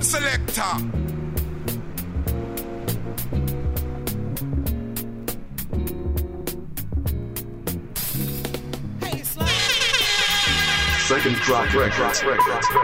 Selector. Hey, Sly. Second drop record. Hey,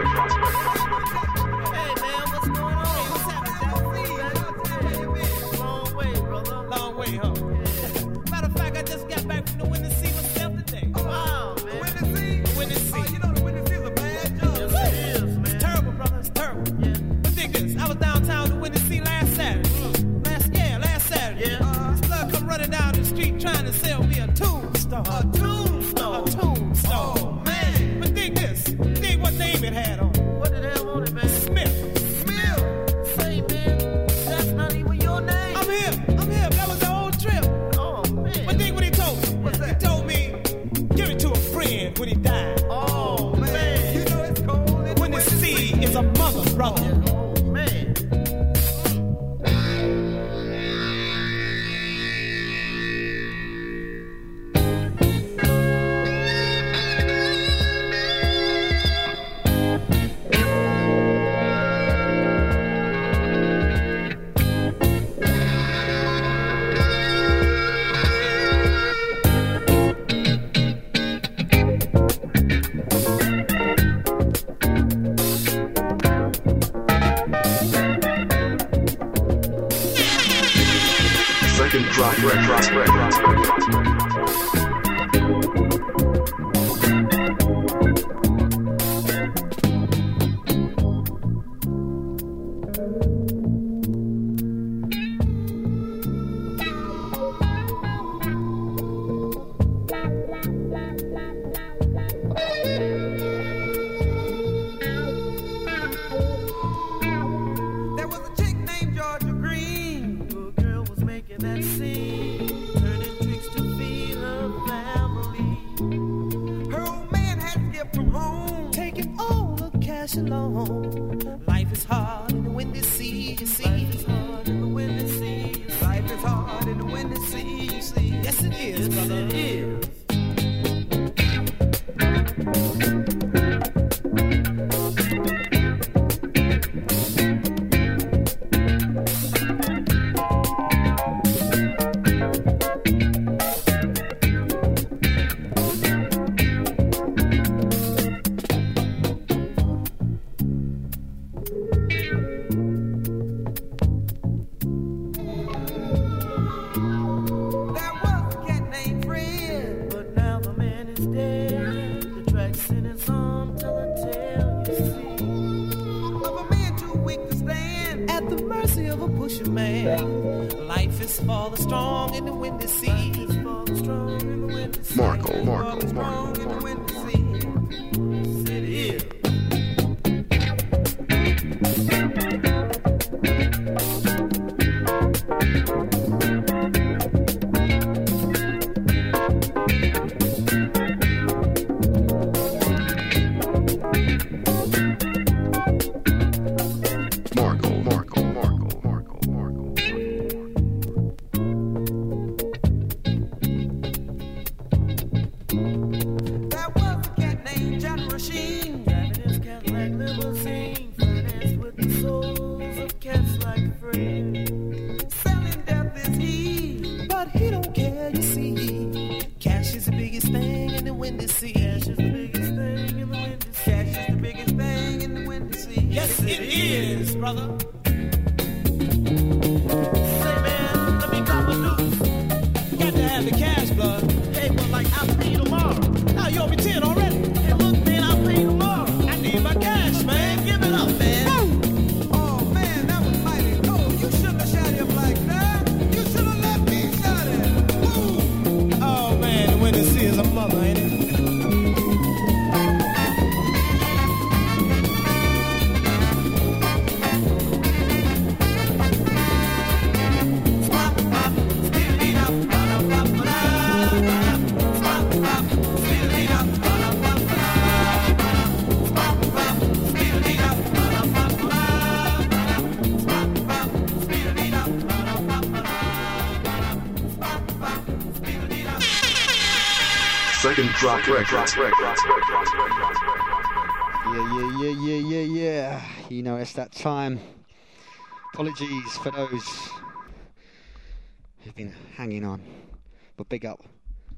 man, what's going on? What's happening? Long way, brother. Long way, huh? Yeah. Matter of fact, I just got back from the Windy Sea myself today. Wow, man. The Windy Sea? The Windy Sea. Oh, you know the Windy Sea is a bad job. Yes, it is, man. Terrible, brother. It's terrible. Yeah. But dig this. I was downtown the Windy Sea last Saturday. Last Saturday. Yeah. This blood come running down the street trying to sell me a tombstone. A tombstone? A tombstone. Oh, man. But dig this. Dig what name it had on it. What did it have on it, man? Smith. Smith? Say, man, that's not even your name. I'm here. That was the old trip. Oh, man. But dig what he told me. What's that? He told me, give it to a friend when he died. Oh, man. You know it's cold. When the sea is a mother, brother. Yeah. Oh, man. Second drop record. There was a chick named Georgia Green. Little girl was making that scene, turning tricks to feed her family. Her old man had to get from home, taking all the cash alone. Life is hard in the Windy Sea, you see. Life is hard in the Windy Sea. Life is hard in the Windy Sea, you see. Yes, it is, brother. It is. There was a cat named Fred, but now the man is dead. The track's in his arm, tell a tale, you see, of a man too weak to stand at the mercy of a pusher man. Life is for the strong in the Windy Sea. Life is for the strong in the Windy Sea. Marco. For the strong in the Windy Sea. Yes, it is. There was a cat named John Rasheen, driving his Cadillac limousine, financed with the souls of cats like Fred. Selling death is he, but he don't care, you see. Cash is the biggest thing in the Windy Sea. Cash is the biggest thing in the Windy Sea. Cash is the biggest thing in the Windy Sea. Yes, it is, brother. Say, man, let me drop a loose. Got to have the cash, blood. Hey, but like, I'll pay you tomorrow. Now you owe me 10 already. Hey, look, man, I'll pay you tomorrow. I need my cash, man. Give it up, man. Oh, man, that was mighty cold. You shouldn't have shot him like that. You should have let me shot him. Oh, man, the Windy Sea is a mother, ain't it? Second drop record. Yeah. You know, it's that time. Apologies for those who've been hanging on, but big up.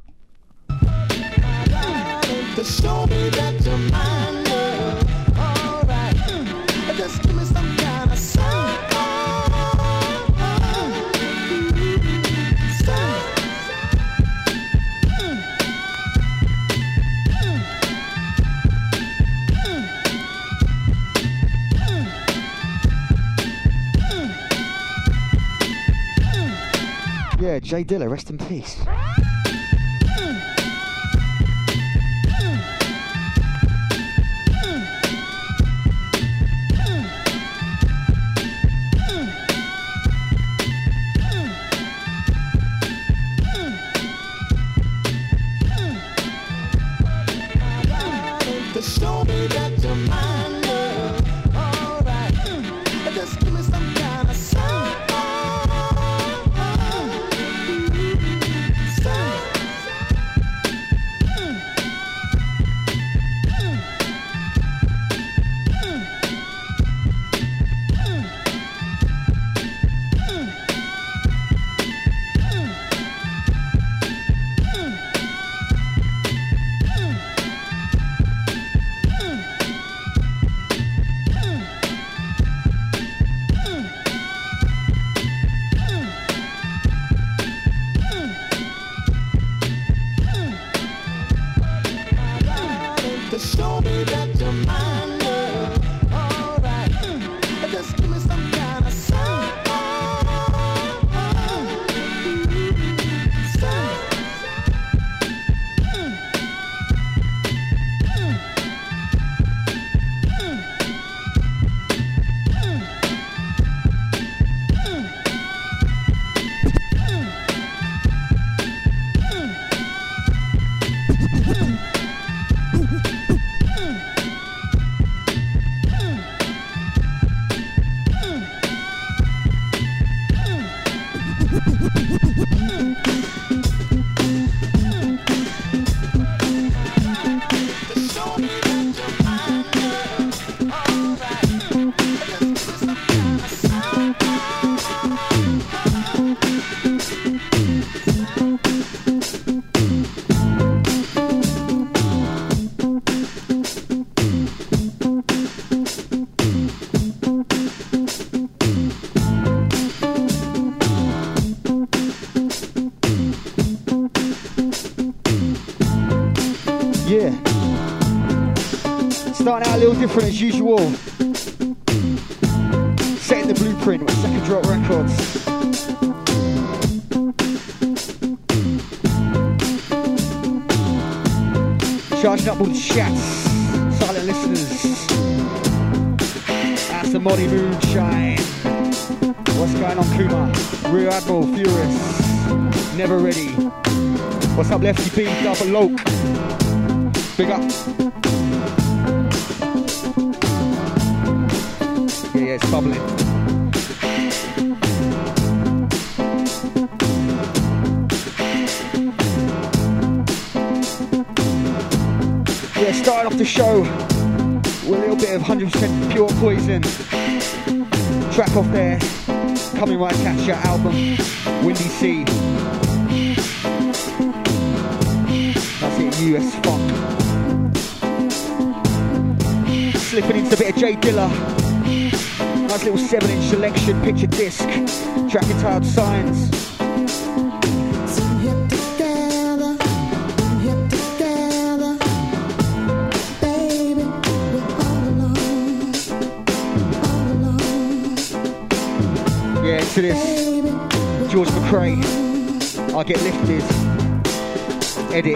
To show me that you're mine, girl. All right, just give me some kind of sign. Yeah, Jay Dilla, rest in peace. To show me that you're mine, girl. All right, just give me some kind of sign. To show me that you're mine, girl. All right, just give me some kind of sign. Yeah. Starting out a little different as usual. Setting the blueprint with Second Drop Records. Charging up all the chats, silent listeners. That's the Molly Moonshine. What's going on, Kuma? Rear Admiral, Furious, Never Ready. What's up, Lefty B, Double Loke? Big up. Yeah, it's bubbling. Yeah, starting off the show with a little bit of 100% Pure Poison. Track off there, Coming Right At Ya album, Windy Sea. That's it, US Funk. Slipping into a bit of Jay Dilla. Nice little 7-inch selection, picture disc. Track entitled Signs. Yeah, to this, George McRae, I Get Lifted, edit.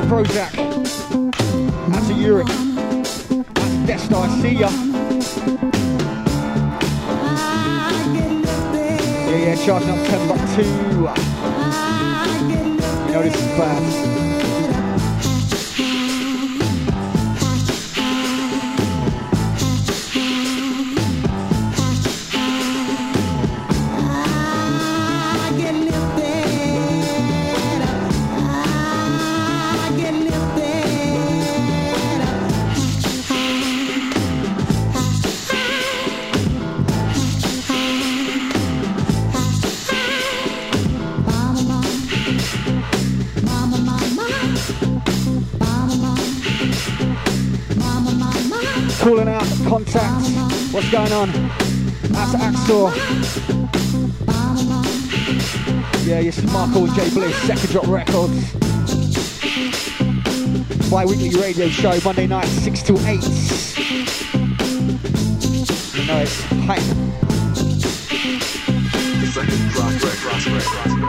Prozac. Out to Uric. Out to Desta, I see ya. Yeah, charging up 10 bucks too. You know this is bad. Calling out contacts. What's going on? Out to Axor. Yeah, this is Marco and J Bliss, Second Drop Records. Bi-weekly radio show, Monday night, 6 till 8. You know it's hype. Second Drop Records.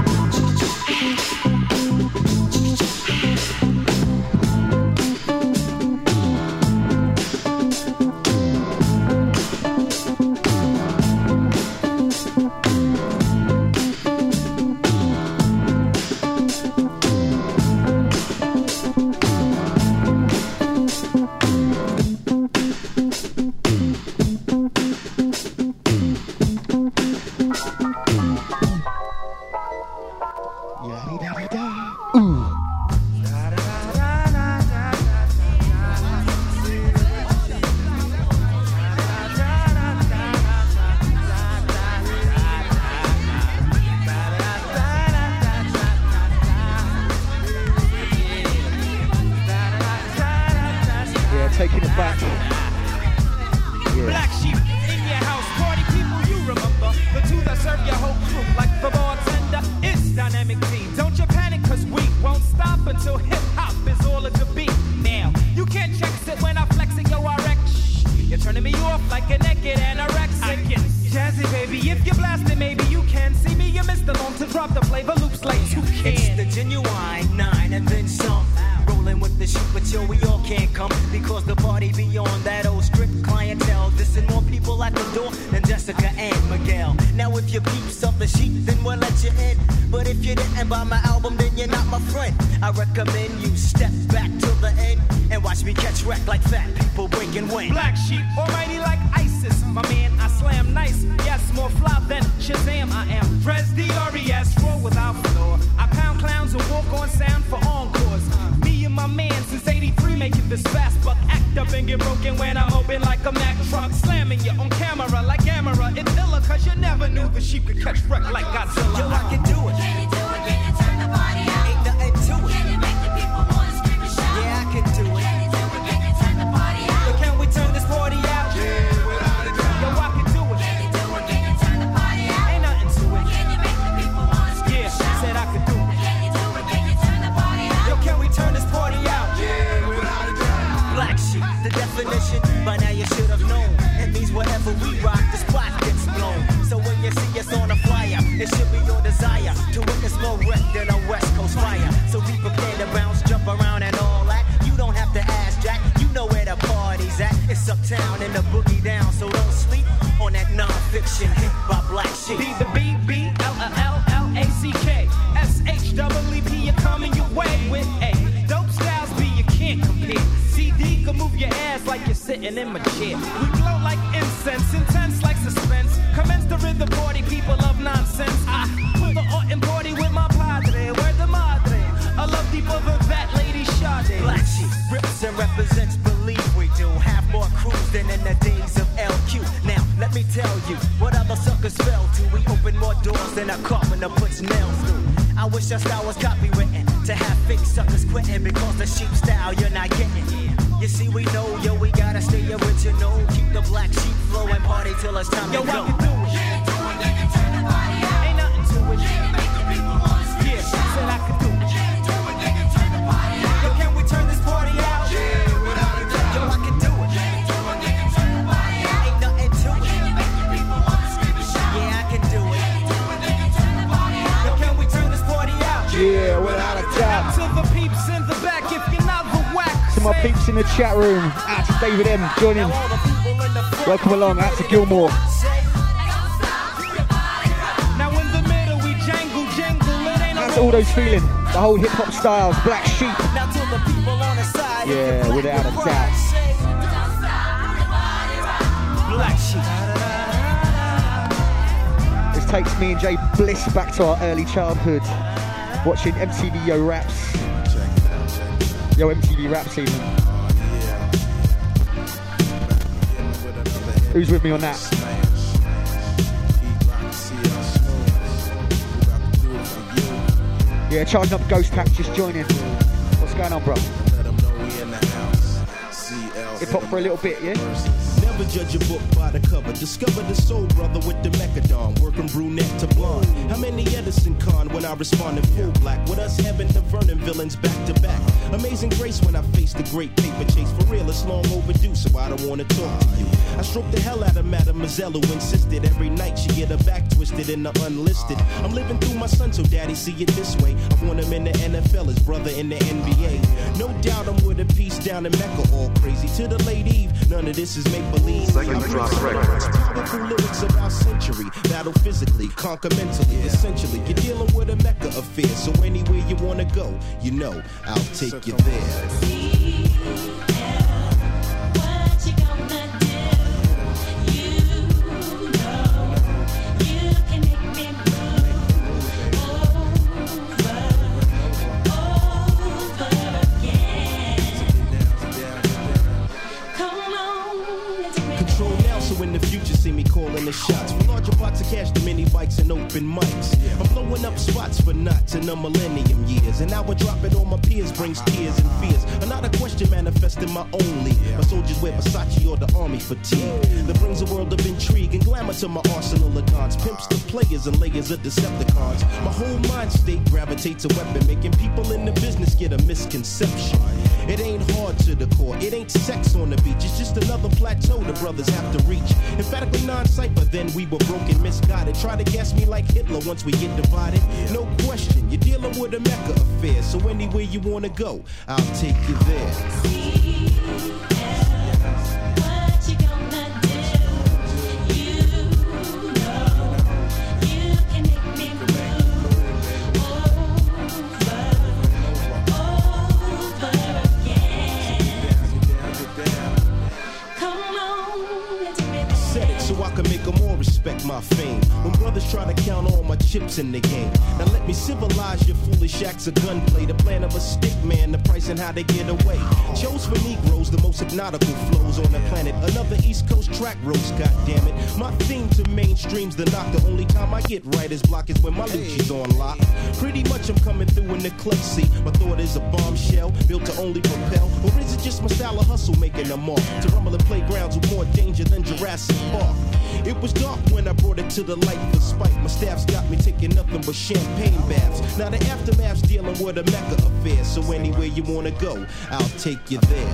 Taking it back. Yeah. Black sheep in your house, party people you remember. The two that serve your whole crew like the bartender. It's Dynamic Team. Don't you panic, cause we won't stop until hip-hop is all of the beat. Now, you can't check it when I flex it, yo, RX. You're turning me off like a naked anorexic. Jazzy, baby, if you're blasting, maybe you can see me. You missed the long to drop the flavor loops like you can. It's the genuine 9 and then some. Rolling with the shit, but yo, we all can't come because the party be on that old strict clientele. Dissing more people at the door than Jessica and Miguel. Now if you peeps up the sheet, then we'll let you in. But if you didn't buy my album, then you're not my friend. I recommend you step back till the end and watch me catch wreck like fat people breaking wind. Black sheep, almighty like ISIS. My man, I slam nice. Yes, more fly than Shazam. I am Prez D-R-E-S, roll without flaw. I pound clowns and walk on sound for encores. Me and my man since 83 making this fast buck. Act up and get broken when I'm open like a Mack truck. Slamming you on camera like Gamera. It's illa cause you never knew the sheep could catch wreck like Godzilla. Yo, I can do it. Can you do it? Can you turn the body out? Ain't nothing to it. Can you make the people wanna scream and shout? Yeah, I can do it. Can you do it? Can you turn the body out? But can we turn this party out? Yeah, without a doubt. Yo, I can do it. Can you do it? Can you turn the body out? Ain't nothing to it. Can you make the people wanna scream Yeah, and shout? said I could do it. Can you do it? Can you turn the body out? Yo, can we turn this party out? Yeah, without a doubt. Black sheep, the definition, by now you should have known. It means wherever we rock, the spot gets blown. So when you see us on a flyer, it should be your desire to witness more wreck than a West Coast fire. So be prepared to bounce, jump around and all that. You don't have to ask Jack, you know where the party's at. It's uptown and the boogie down, so don't sleep on that non-fiction hit by Black Sheep. Be the B-B-L-L-L-A-C-K S-H-E-E-P, you're coming your way with a dope styles B, you can't compare. CD can move your ass like you're sitting in my chair. We glow like incense, intense like suspense. Commence the rhythm party, people love nonsense. I put the art in party with my padre, where the madre. I love deeper than that, Lady Sade. Black Sheep rips and represents, believe we do. Have more crews than in the days of LQ. Now, let me tell you what other suckers fell to. We open more doors than a carpenter puts nails through. I wish our style was copywritten to have fake suckers quitting because the sheep style you're not getting. You see, we know, yo, we gotta stay original. Keep the Black Sheep flow and party till it's time Yo, to I go. can do it. Can you do it? Can you turn the body out? Ain't nothing to it. Can you make the people wanna scream Yeah, and shout? said I could do it. Can you do it? Can you turn the body out? Yo, can we turn this party out? Yeah, without a doubt. Yo, I can do it. Can you do it? Can you turn the body out? Ain't nothing to it. Can you make the people wanna scream and shout? Yeah, I can do it. Can you do it? Can you turn the body out? Yo, can we turn this party out? Yeah, without a Out doubt. to the peeps in the my peeps in the chat room. Out to David M joining. Welcome along. Out to Gilmore. Out to all those feeling. The whole hip hop styles. Black Sheep. Yeah, without a doubt. Black Sheep. This takes me and Jay Bliss back to our early childhood. Watching MTV Yo Raps. Yo MTV Rap season. Who's with me on that? Yeah, charging up Ghost Pack, just joining. What's going on, bro? Hip hop for a little bit, yeah? Never judge a book by the cover. Discover the soul brother with the mechadon. Working brunette to blonde. How many Edison Con when I respond in full black? With us having the Vernon villains back to back. Amazing grace when I face the great paper chase. For real, it's long overdue, so I don't wanna talk to you. I stroked the hell out of Mademoiselle who insisted every night she get her back twisted in the unlisted. I'm living through my son, so daddy see it this way. I want him in the NFL, his brother in the NBA. No doubt I'm with a piece down in Mecca, all crazy. To the late Eve, none of this is make-believe. Second drop records. Powerful lyrics about century. Battle physically, conquer mentally. Essentially, you're dealing with a Mecca affair. So anywhere you wanna go, you know, I'll take you there. Calling the shots for larger pots of cash, the mini bikes and open mics. I'm blowing up spots for knots in the millennium years, and now I drop it on my peers brings tears and fears. Another question manifesting my only. My soldiers wear Versace or the army fatigue. That brings a world of intrigue and glamour to my arsenal of dons. Pimps the players and layers of Decepticons. My whole mind state gravitates a weapon, making people in the business get a misconception. It ain't hard to the core, it ain't sex on the beach. It's just another plateau the brothers have to reach. Emphatically non-cypher, then we were broken, misguided. Try to gas me like Hitler once we get divided. No question, you're dealing with a Mecca affair. So anywhere you wanna go, I'll take you there. Respect my fame. When brothers try to count all my chips in the game. Now let me civilize your foolish acts of gunplay. The plan of a stick man, the price and how they get away. Chose for Negroes, the most hypnotical flows on the planet. Another East Coast track roast, goddammit. My theme to mainstream's the knock. The only time I get writer's block is when my Lucci's on lock. Pretty much I'm coming through in the clutch seat. My thought is a bombshell, built to only propel. Or is it just my style of hustle making a mark? To rumble in playgrounds with more danger than Jurassic Park. It was dark when I brought it to the light for spite. My staff's got me taking nothing but champagne baths. Now the aftermath's dealing with a Mecca affair. So anywhere you wanna go, I'll take you there.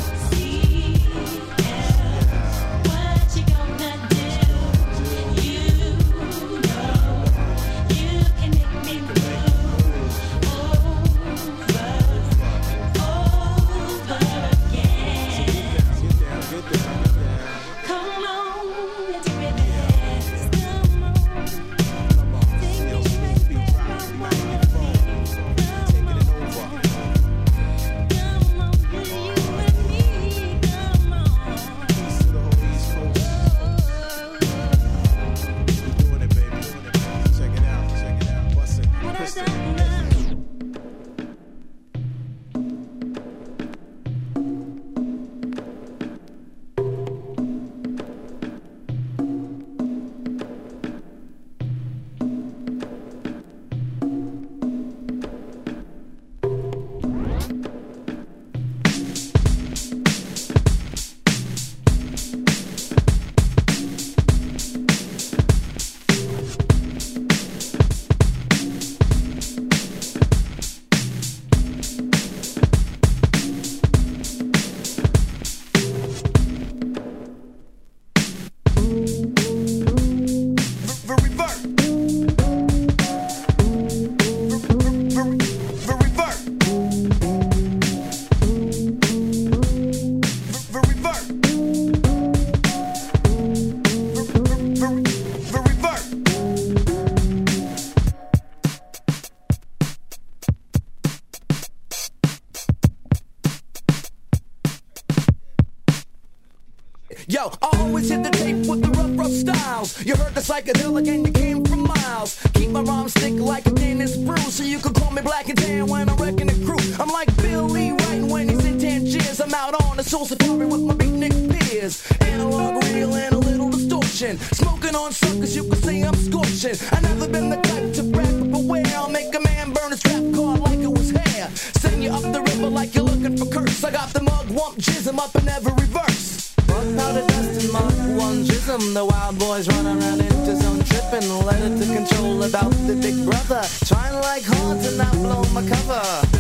Yo, I always hit the tape with the rough styles. You heard the psychedelic and you came from miles. Keep my rhymes thick like a Guinness brew, so you can call me Black and Tan when I'm wrecking the crew. I'm like Billy writing when he's in Tangiers. I'm out on the soul safari with my beatnik peers. Analog, real, and a little distortion. Smoking on suckers, you can say I'm scorching. I never been the type to brag, but beware, I'll make a man burn his rap card like it was hair. Send you up the river like you're looking for curse. I got the mug, wump, jism up in every verse. Powder dust and Mark 1 jism. The wild boys run around into zone tripping. Let it to control about the big brother. Trying like hard to not blow my cover.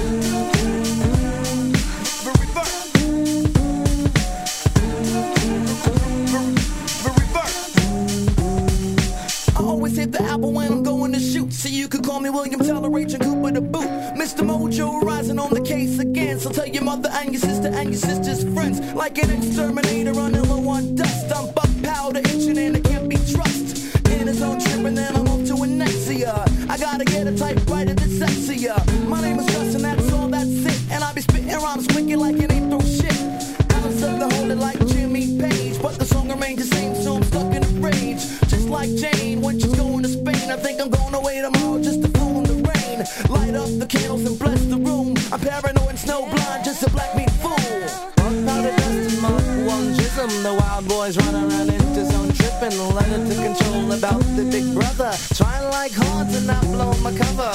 I always hit the apple when I'm going to shoot. So you could call me William Teller, Rachel Cooper the boot. Mr. Mojo rising on the case again. So tell your mother and your sister and your sister's friends. Like an exterminator on low on dust. I'm buck powder itching and it can't be trusted. In his own trip and then I'm off to Anexia. I gotta get a typewriter that's sexier. My name is Gus and that's all, that's it. And I be spitting rhymes wicked like it ain't throw shit. Alice of the Holy like Jimmy Page. But the song remains the same, so I'm stuck in a rage. Just like Jane when she's going to Spain. I think I'm going away tomorrow just to fool in the rain. Light up the candles and bless the room. I'm paranoid and snowblind, just a black meat fool. Powder dust and Mark 1 jism. The wild boys run around into zone tripping. Let it to control about the big brother. Trying like hard to not blow my cover.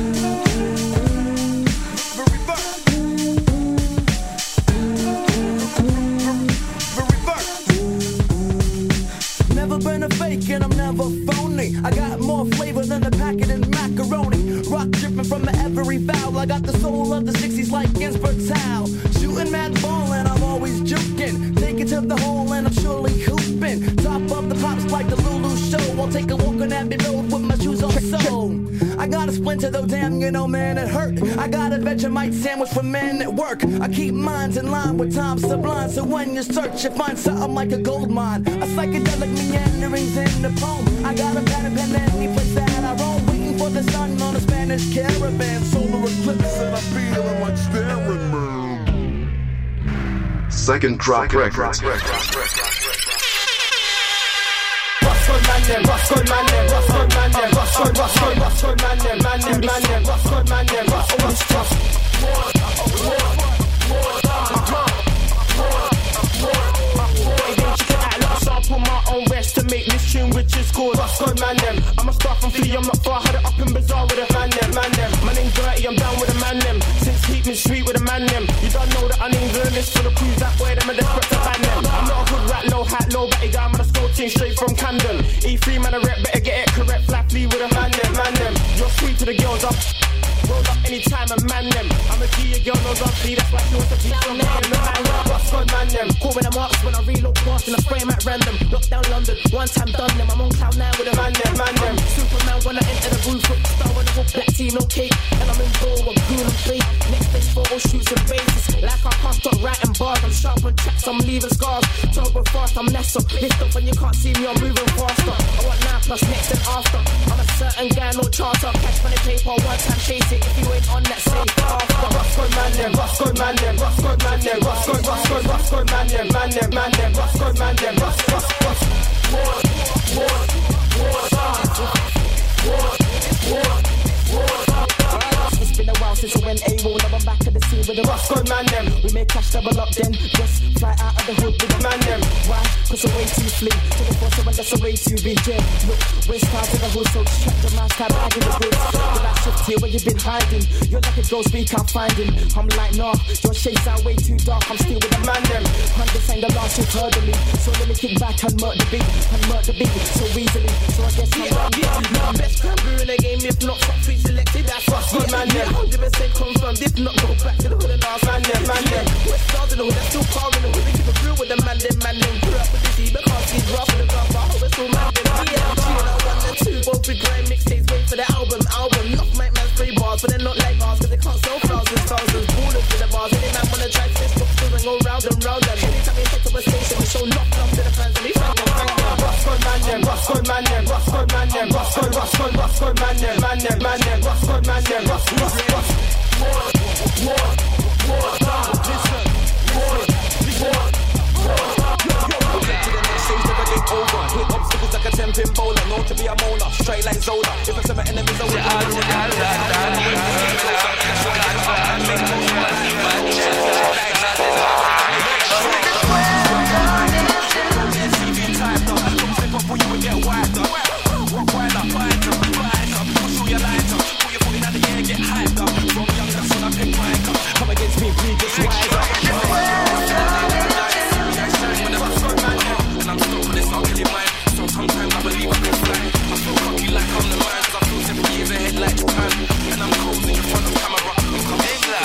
Never been a fake and I'm never phony. I got more flavor than a packet of macaroni. Rock dripping from every valve. I got the soul of the 60s like Ginsberg Towel. Shooting mad ball and I'm always juking. Take it to the hole and I'm surely hooping. Top of the pops like the Lulu show. I'll take a walk on Abbey Road with my shoes on sole. I got a splinter though, damn, you know, man, it hurt. I got a Vegemite sandwich for men at work. I keep minds in line with time sublime. So when you search, you find something like a gold mine. A psychedelic meanderings in the poem. I got a pen and pen any place that I roam. Waiting for the sun on a Spanish caravan. Solar eclipse and I'm feeling like staring man. Second track. Put my own rest to make this tune which is called Roscoe Man them. I'm a star from Flea, I'm not far, had it up in Bazaar with a man them. My name's Dirty, I'm down with a man them. Since keep me sweet with a man them. You don't know that I ain't doing this for the crews that way, them and desperate to ban them. I'm not a hood rat, no hat, no batty guy, I'm on a skull chain straight from Camden. E3 man a rep, better get it correct, flat Flea with a man them. You're sweet to the girls, I'm roll up anytime and man them. I'm a G, a girl knows I'm free, that's why she wants to be on me. Roscoe Man them. Call when I'm marks when I reload fast and I spray them at random. Lock down London, one time done them. I'm on cloud 9 with a man them. Superman when I enter the booth, look star on the whole black team, no cake. And I'm in ball, I'm cool and play. Next day photo shoots and bases. Like I can't stop writing bars, I'm sharp on tracks, I'm leaving scars. Turbo fast, I'm Nestle. Lift up when you can't see me, I'm moving faster. I want 9 plus next and after. I'm a certain guy, no charter. Cash money paper, one time chase it. If you ain't on that safe after. Roscoe Man them. Roscoe Man them. Roscoe Man them. Roscoe Man them. Roscoe Man them. It's been a while since I went AWOL. Now I'm back at the scene with the Roscoe Man them. We may cash double up then. Just fly out of the hood with the man them. Why? Cause I'm way too flee. To the force, when that's a way too big. Yeah. Look, waist cards in the hood, so check the mask, car bag in the goods. The last shift here where you been hiding. You're like a ghost we can't find him. I'm like, nah, your shades sound way too dark. I'm still with the man them. And this ain't the last you've heard of me. So let me kick back and murder the beat so easily. So I guess I'm best cranberry in the game. If not, fuck free selected. That's Roscoe Man them. 100% confirmed. If not, go back to the hood and ask man them. West stars in the hood, that's still far in the hood. We keep it real with the man them. Grew up with the D, but can't see rough in the car. But I hope it's all man them. Yeah, I'm chilling out 1 and 2. Both with grand mixtapes, wait for the album. Knock my man's 3 bars, but they're not like ours. Cause they can't sell thousands. Ballers with the bars. Any man wanna try this book still and go round and round them. Anytime we take to a station, we show knock love to the fans and we thank them. Roscoe Man them. Roscoe Man them. Roscoe Man them. Roscoe Man them. Roscoe Man them. straight like Zola. If it's my enemies, I will come against me, please just rise up. Sometimes I believe I can fly. I feel cocky like I'm the man, 'cause I feel 7 years ahead like Japan. And I'm closing in front of camera. I'm coming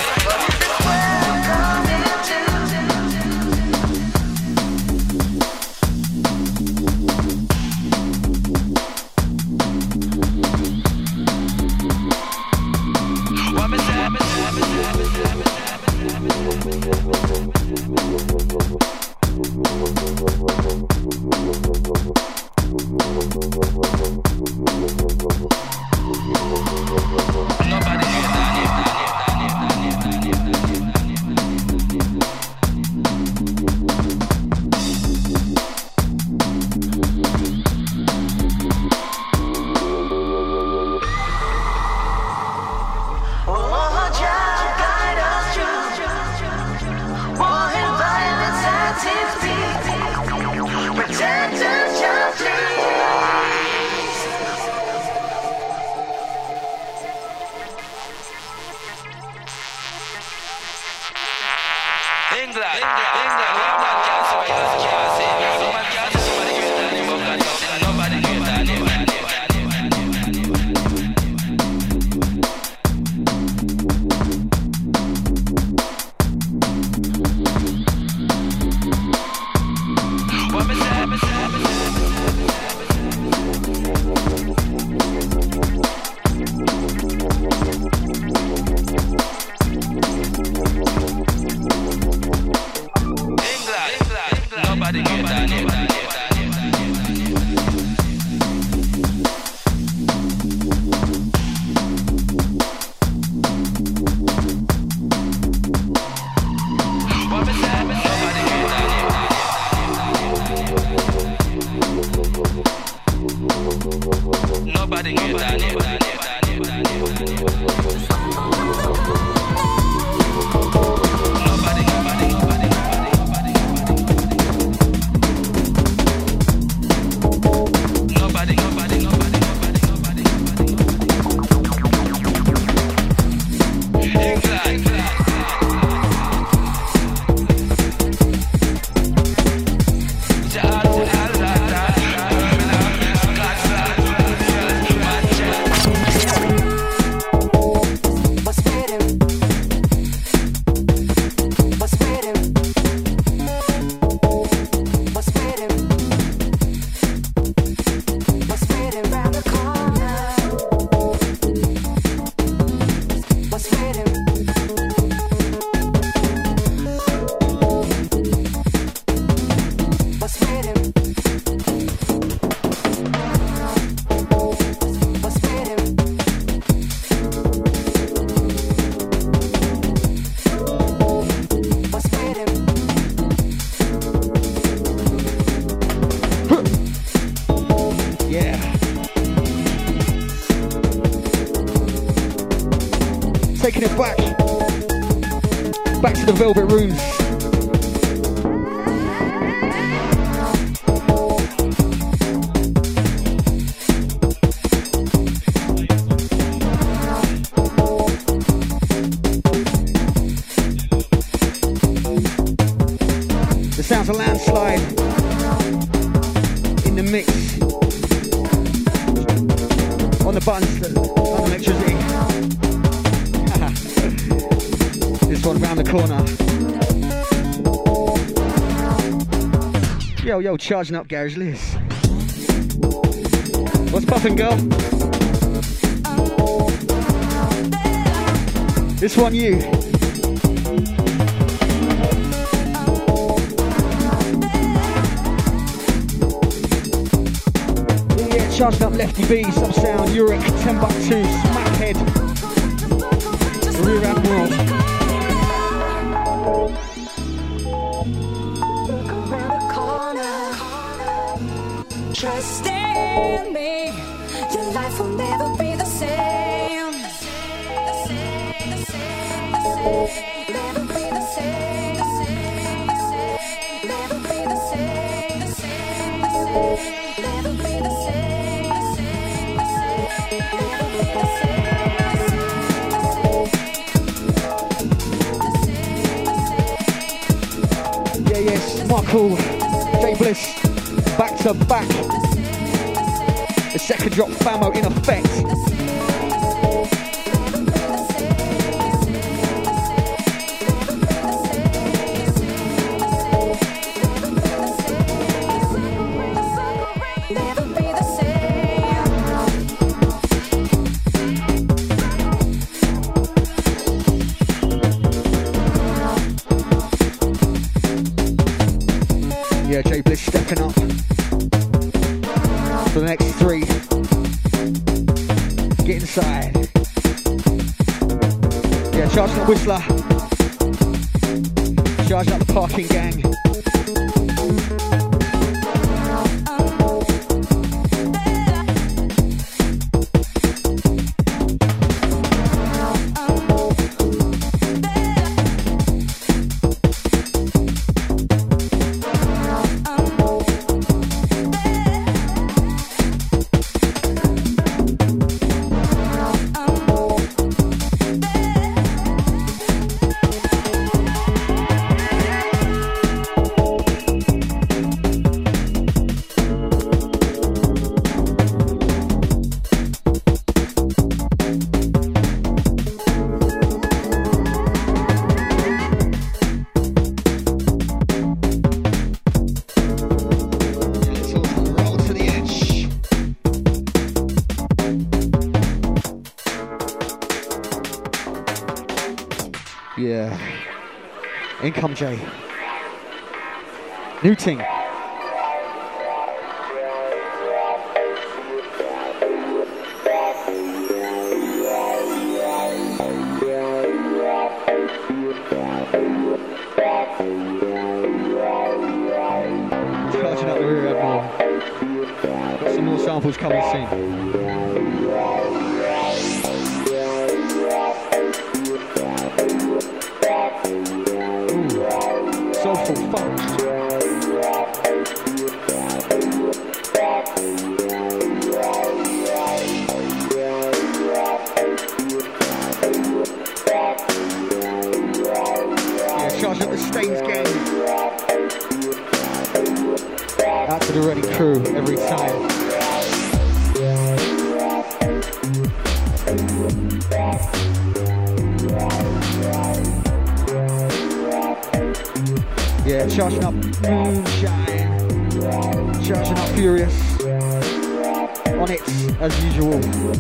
Taking it back to the Velvet Rooms. The sounds of Landslide in the mix on the buttons on electricity. This one round the corner. Yo, charging up Garage Liz. What's poppin', girl? This one, you. Yeah, charging up Lefty B, Subsound, Uric, Timbuktu, Smackhead, Rear Admiral. Trust in me, your yes, Michael, J Bliss, back to back. The second drop famo in effect. Yeah, J Bliss stepping up for the next three. Get inside. Yeah, charging up Whistler. Charging up the parking gang. Yeah. In come Jay. New ting. Charging up the rear end more. Got some more samples coming soon. Soulful funk. Yeah, charging up the Stains gang. Out to the Ready crew every time. Yeah, charging up Moonshine, charging up Furious, on it as usual.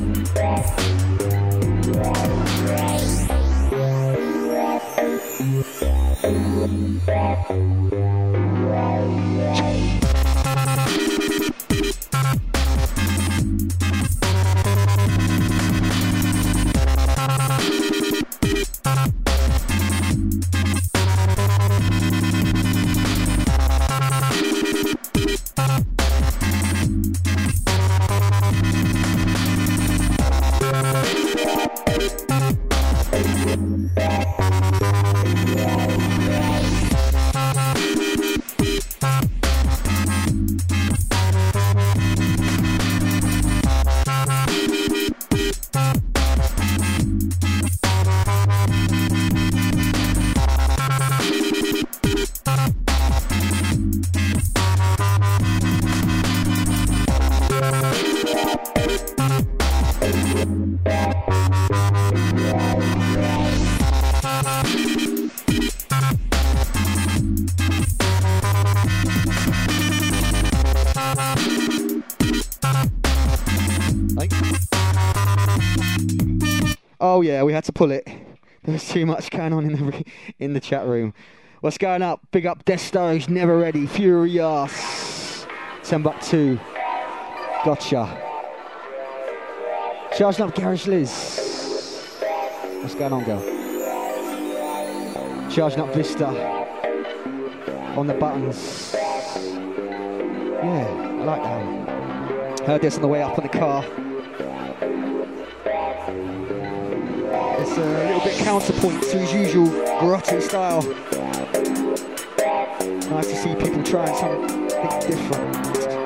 Oh yeah, we had to pull it. There was too much going on in the chat room. What's going up? Big up Desto's Never Ready, Furious, Timbuktu, Gotcha. Charging up Garage Liz. What's going on, girl? Charging up Vista on the buttons. Yeah, I like that. Heard this on the way up in the car. It's a little bit counterpoint to his usual grotty style. Nice to see people trying something different.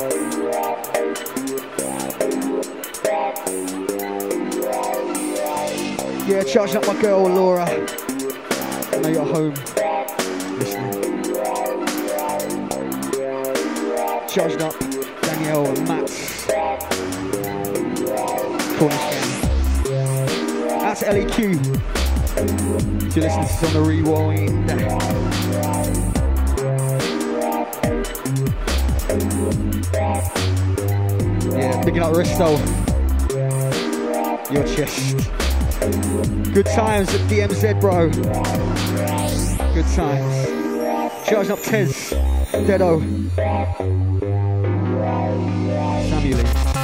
Yeah, charging up my girl Laura. I know you're home listening. Charged Up, Danielle and Matt. Cornish. That's LEQ. If you're listening to this on the rewind. Yeah, picking up Risto. Your chest. Good times at DMZ, bro. Good times. Charging up Tez, Dedo, Samuel.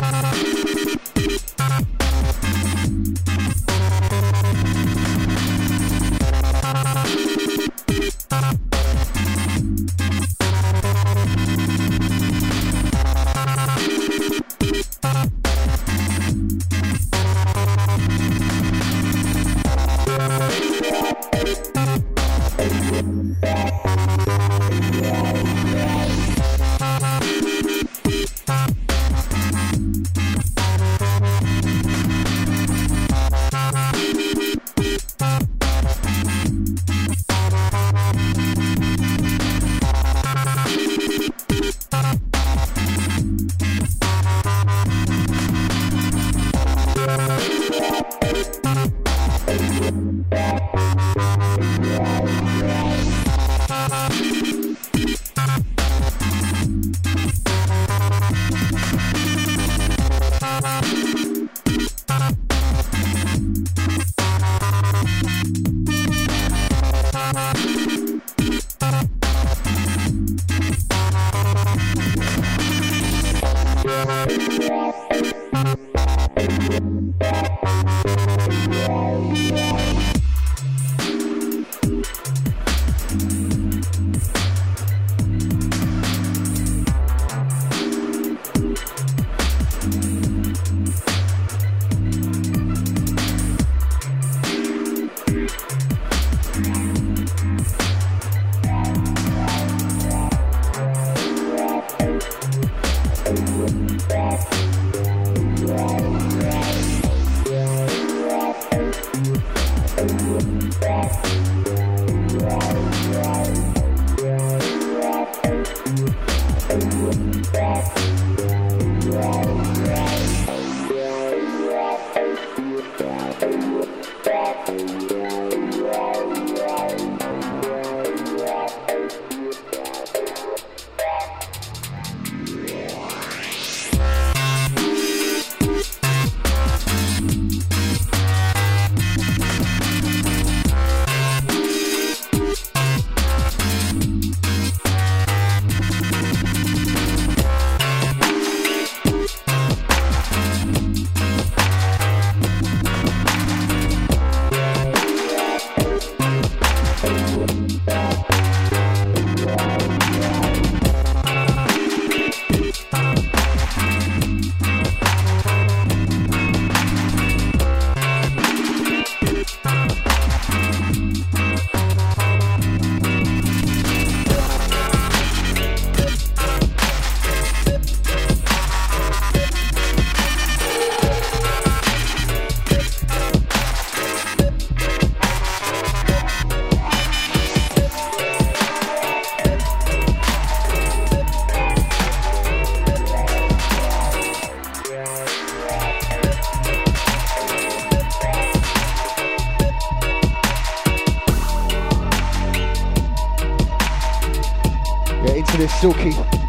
Silky.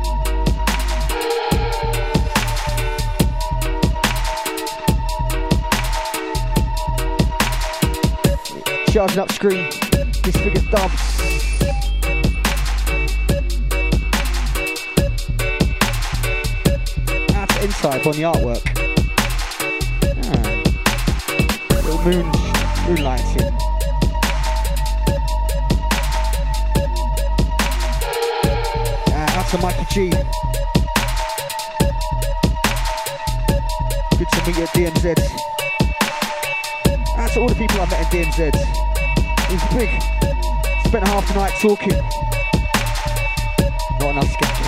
Charging up screen, disfigured dubs. Out to N-Type on the artwork. Little moonlighting. To Mikey G. Good to meet you at DMZ. Out to all the people I met at DMZ. It was big. Spent half the night talking. Not enough sketching.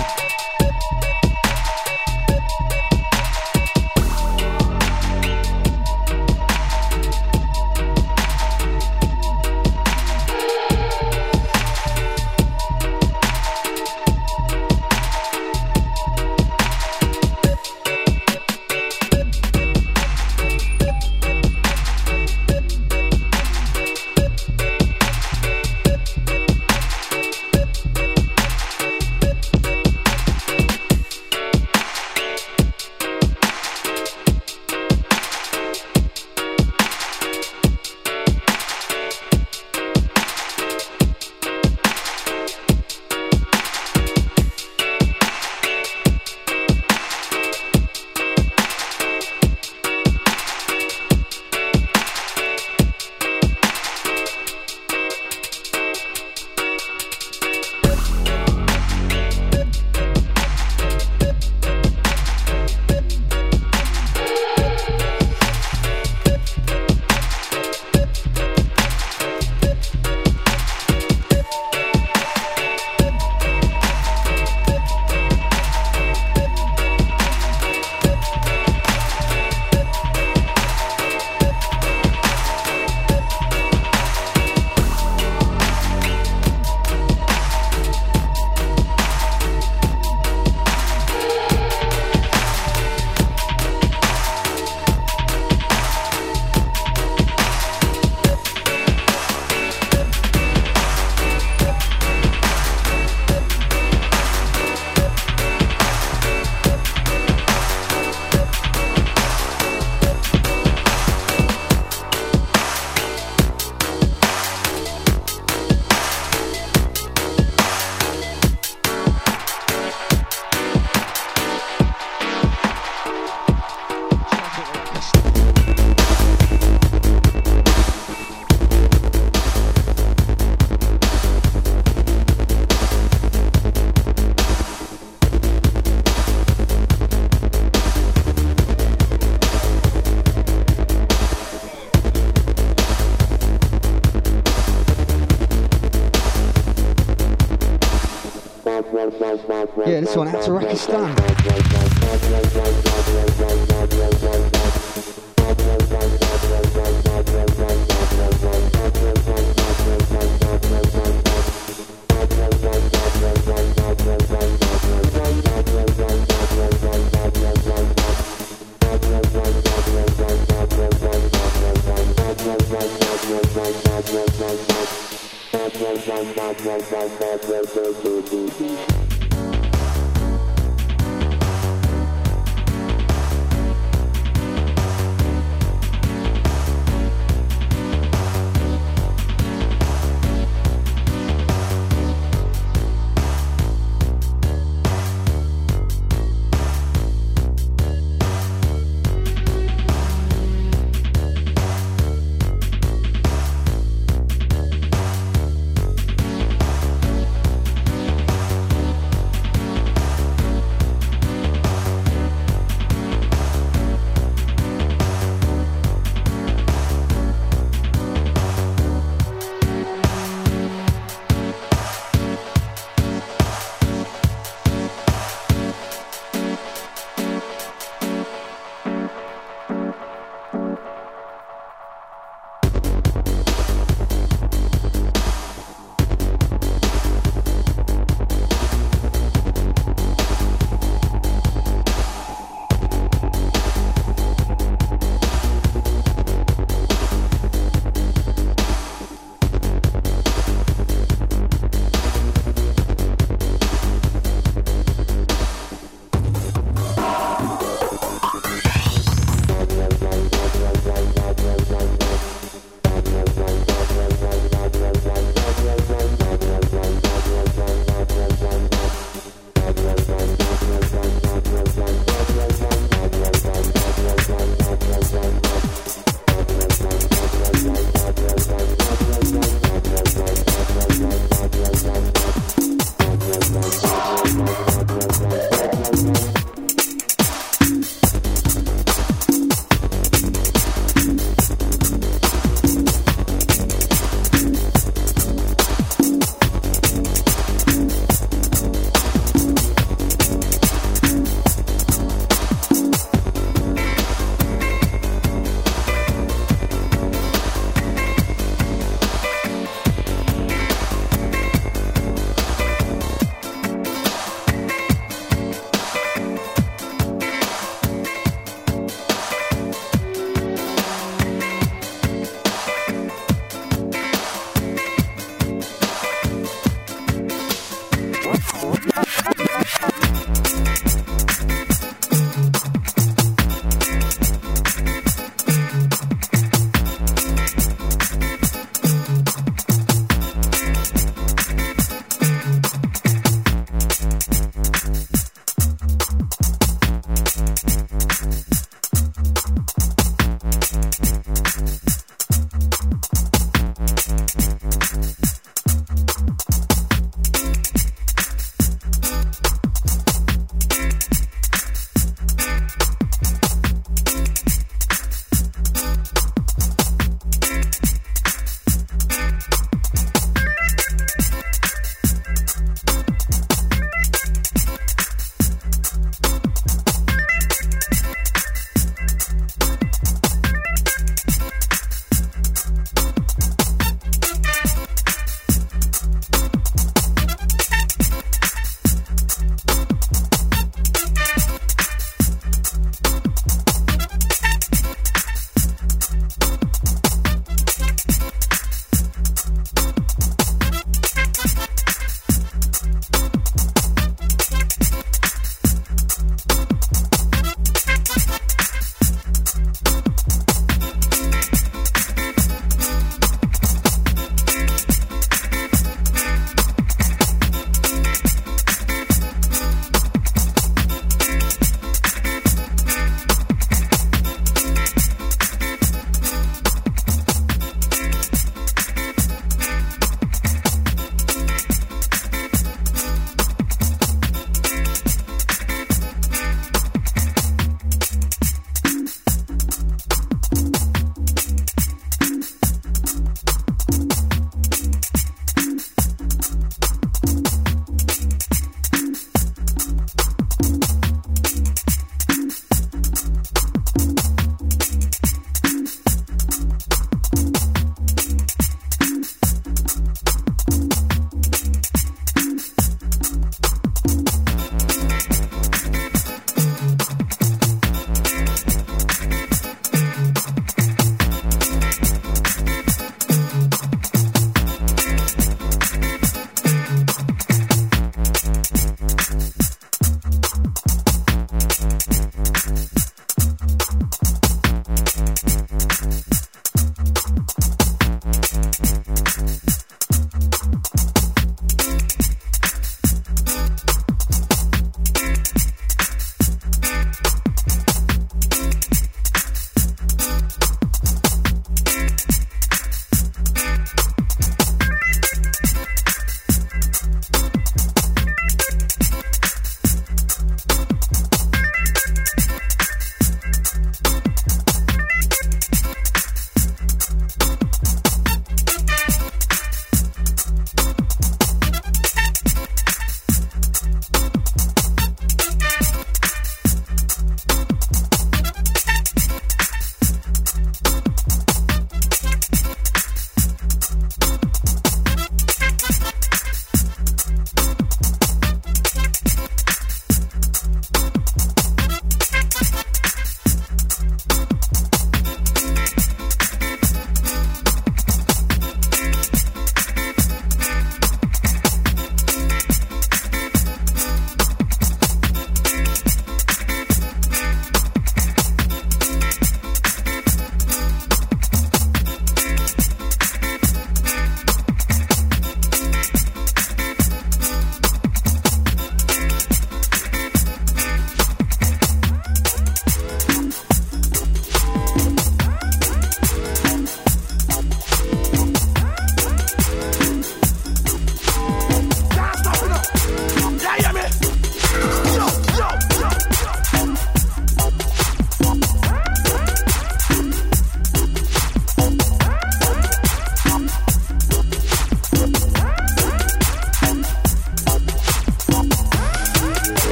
Yeah, this one out to Rakistan.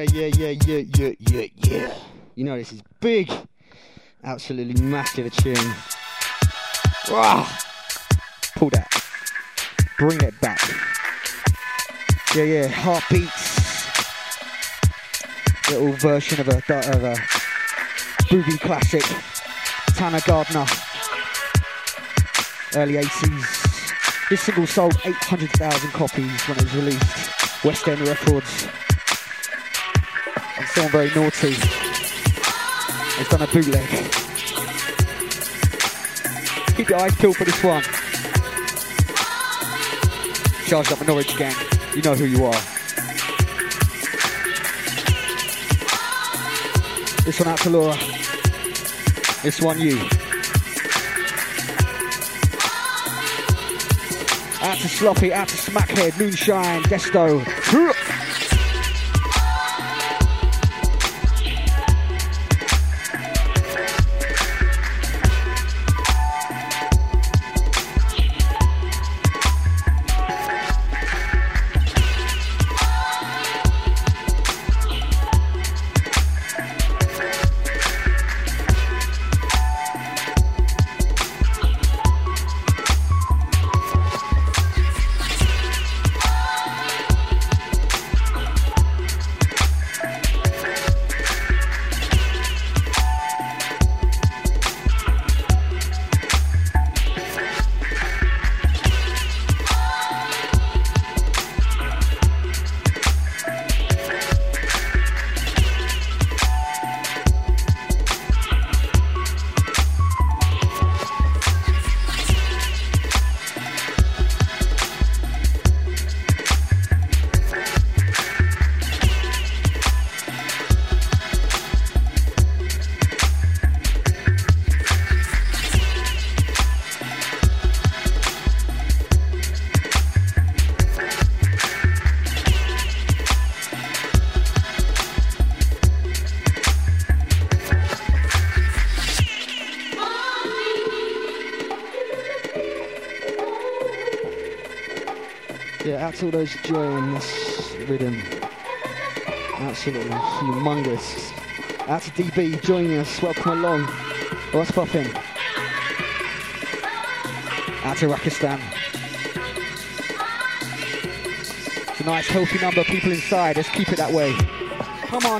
Yeah. You know this is big. Absolutely massive a tune. Rah! Pull that. Bring it back. Yeah. Heartbeats. Little version of a boogie classic. Tanner Gardner. Early 80s. This single sold 800,000 copies when it was released. West End Records. And someone very naughty has done a bootleg. Keep your eyes peeled for this one. Charged Up Norwich Gang. You know who you are. This one out to Laura. This one you. Out to Sloppy, out to Smackhead, Moonshine, Desto. Out to all those enjoying this rhythm. Absolutely humongous. Out to DB joining us, welcome along. What's popping? Out to Rakistan. It's a nice healthy number of people inside, let's keep it that way. Come on.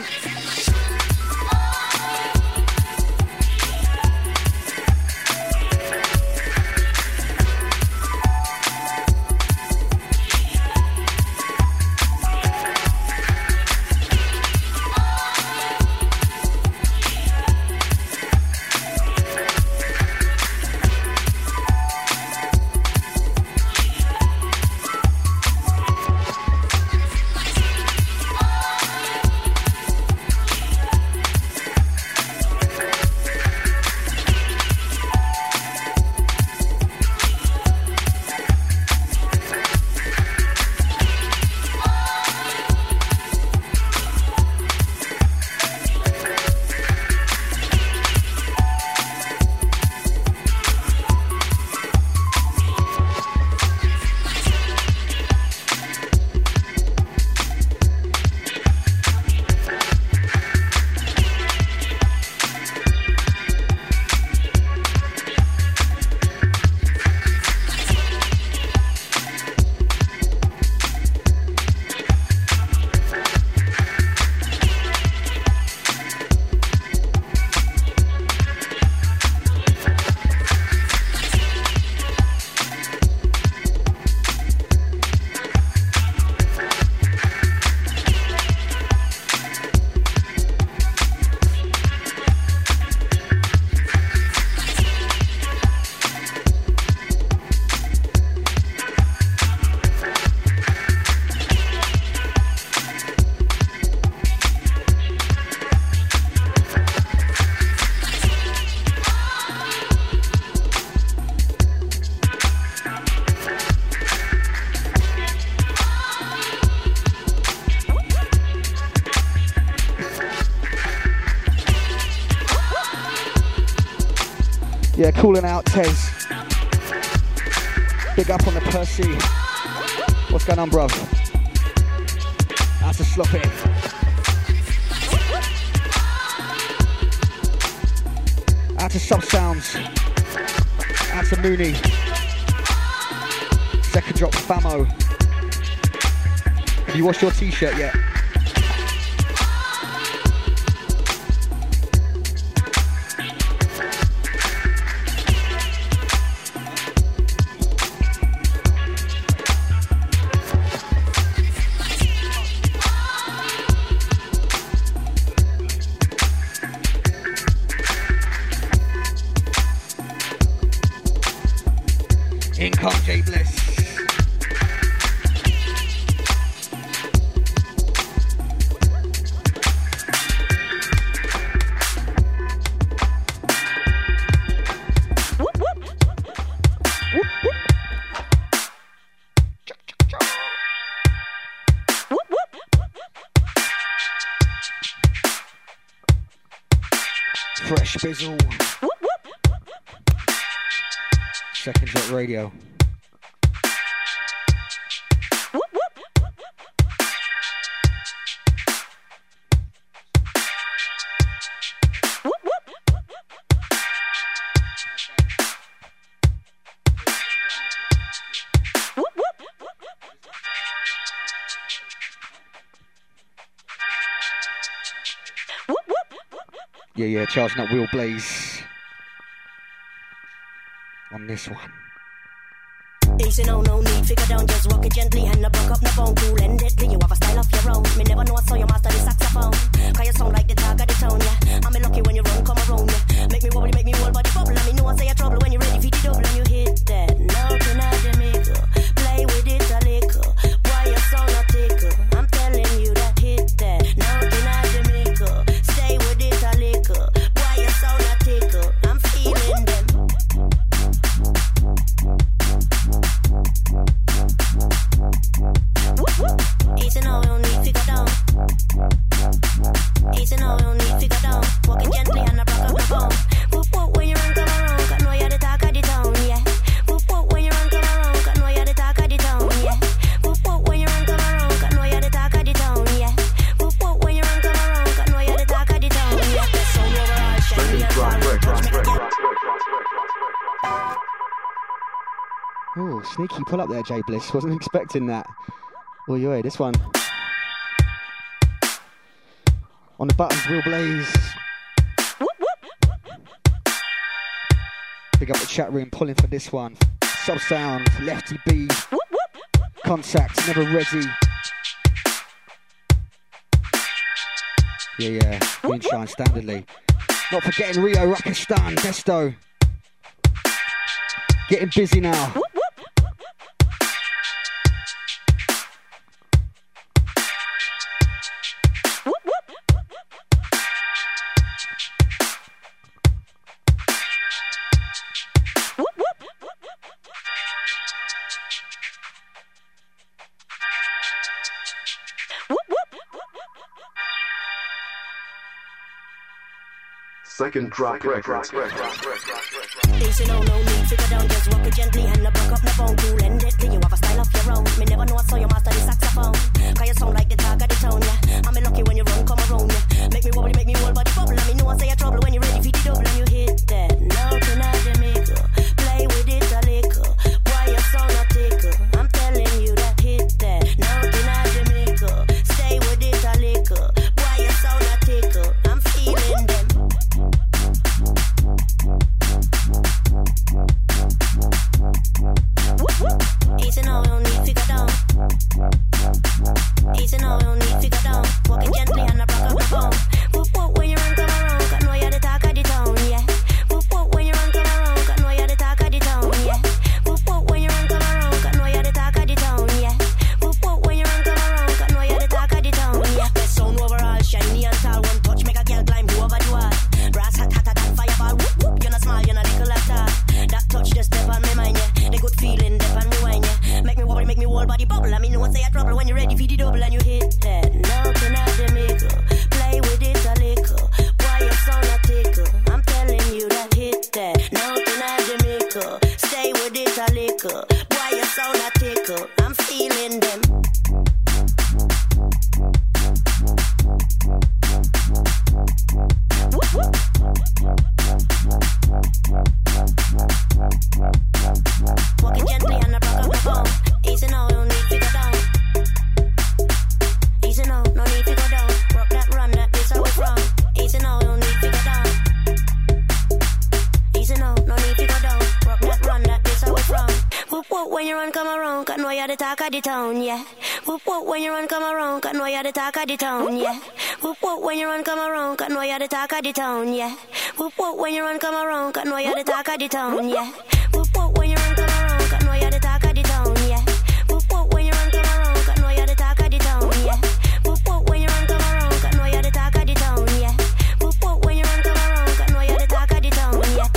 Yeah, calling out Tez. Big up on the Percy. What's going on, bruv? That's a Sloppy. Out to Sub Sounds. Out to Mooney. Second drop Famo. Have you washed your t-shirt yet? In come J Bliss. Fresh Bizzle. Second Drop Radio. Yeah, charging up Wheel Blaze on this one. Easy, no need, figure down, just rock it gently and no broke up, no bone, cool and deadly. You have a style of your own. Me never know I saw you master the saxophone. Cause you sound like the tag of the town, yeah. I'm lucky when you run, come around, yeah. Make me wobbly, make me whole body bubble. I mean, know I say you're trouble when you're ready for the double and you hit that. Nothing out the maker, play with it a liquor. Why you sound a tickle? I'm telling you that hit that. Nothing out the maker, stay with it a liquor. Why you sound a tickle? I'm feeling them. Easy now, you don't need figure down. Easy now, you don't need figure down. Walking gently and I broke up the bone. Whoop whoop when you run come around, cause know you're the talk of the town, yeah. Whoop whoop when you run come around, cause know you're the talk of the town, yeah. Whoop whoop when you run come around, cause know you're the talk of the town, yeah. Whoop whoop when you run come around, cause know you're the talk of the town, yeah. So overall, shiny and far. Oh, sneaky pull up there, J Bliss. Wasn't expecting that. Oh, yeah, this one. On the buttons, Wheel Blaze. Big up the chat room, pulling for this one. Sub Sound, Lefty B. Contact, Never Ready. Yeah, Moonshine standardly. Not forgetting Rio, Rakistan, Desto. Getting busy now. Second Drop Records. Easy, no need, figure down, just rock it gently and no broke up, no bone, cool and deadly. You have a style of your own. Me never know I saw you master the saxophone. Cause you sound like the talk of the town, yeah. I'm lucky when you run, come around, yeah. Make me wobbly, make me whole body bubble. I mean, know I say you're trouble when you're ready for the double and you hit that. Nothing out the maker, play with it a liquor. Why you sound a tickle? I'm telling you that hit that. Nothing out the maker, stay with it a liquor. Why you sound a tickle? I'm feeling them. Easy now, you don't need figure down. Easy now, you don't need figure down. Walking gently and I broke up the bone. Whoop whoop when you run come around, cause know you're the talk of the town, yeah. Whoop whoop when you run come around, cause know you're the talk of the town, yeah. Whoop whoop when you run come around, cause know you're the talk of the town, yeah. Whoop whoop when you run come around, cause know you're the talk of the town, yeah. Best sound overall, shiny and tall, one touch make a girl climb over the wall. Brass hot hotter than fireball, whoop whoop. You're not small, you're not little at all. That touch just step on my mind, yeah. The good feeling, step on me wine, yeah. Make me wobbly, make me whole body bubble. I mean, no one say you're trouble when you're ready for the double and you hit that. Nothing out the maker, play with it a liquor. Why you sound a tickle? I'm telling you that hit that. Nothing out the maker, stay with it a liquor. Why you sound a tickle? I'm feeling them. Whoop, whoop. talk of the town, yeah. Whoop whoop when you run come around, cause know you're the talk of the town, yeah. Whoop whoop when you run come around, cause know you're the talk of the town, yeah. Whoop whoop when you run come around, cause know you're the talk of the town, yeah. Whoop whoop when you run come around, cause know you're the talk of the town, yeah. Whoop whoop when you run come around, cause know you're the talk of the town, yeah. Whoop whoop when you run come around, cause know you're the talk of the town, yeah. Whoop whoop when you run come around, cause know you're the talk of the town, yeah.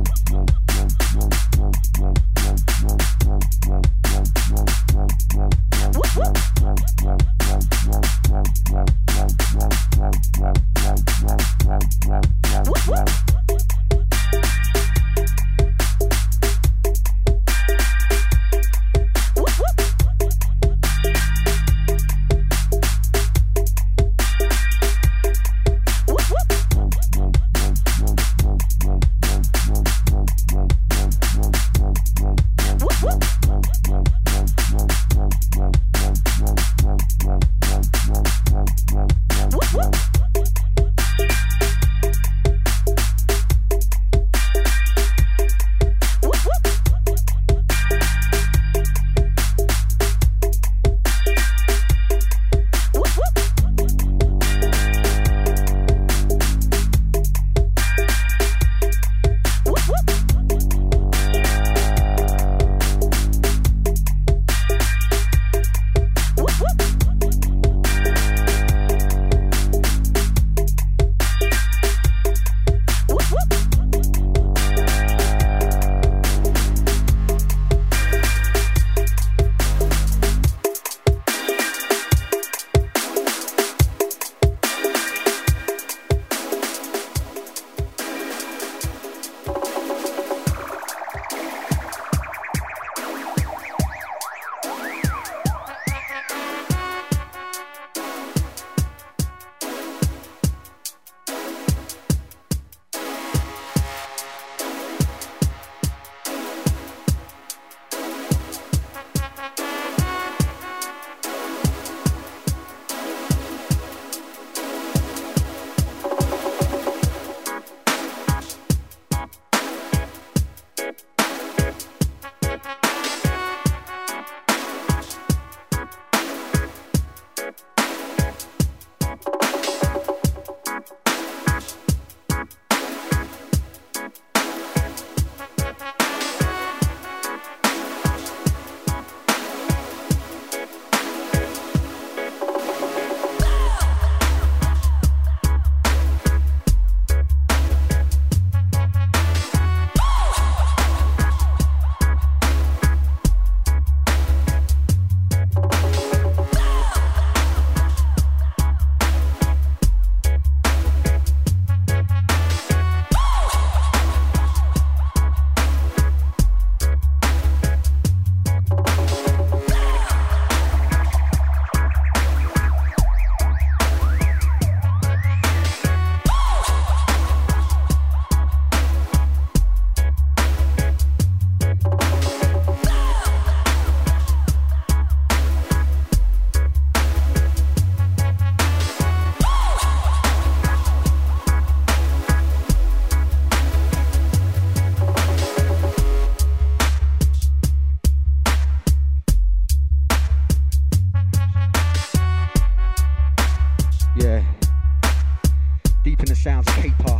sounds of Caper.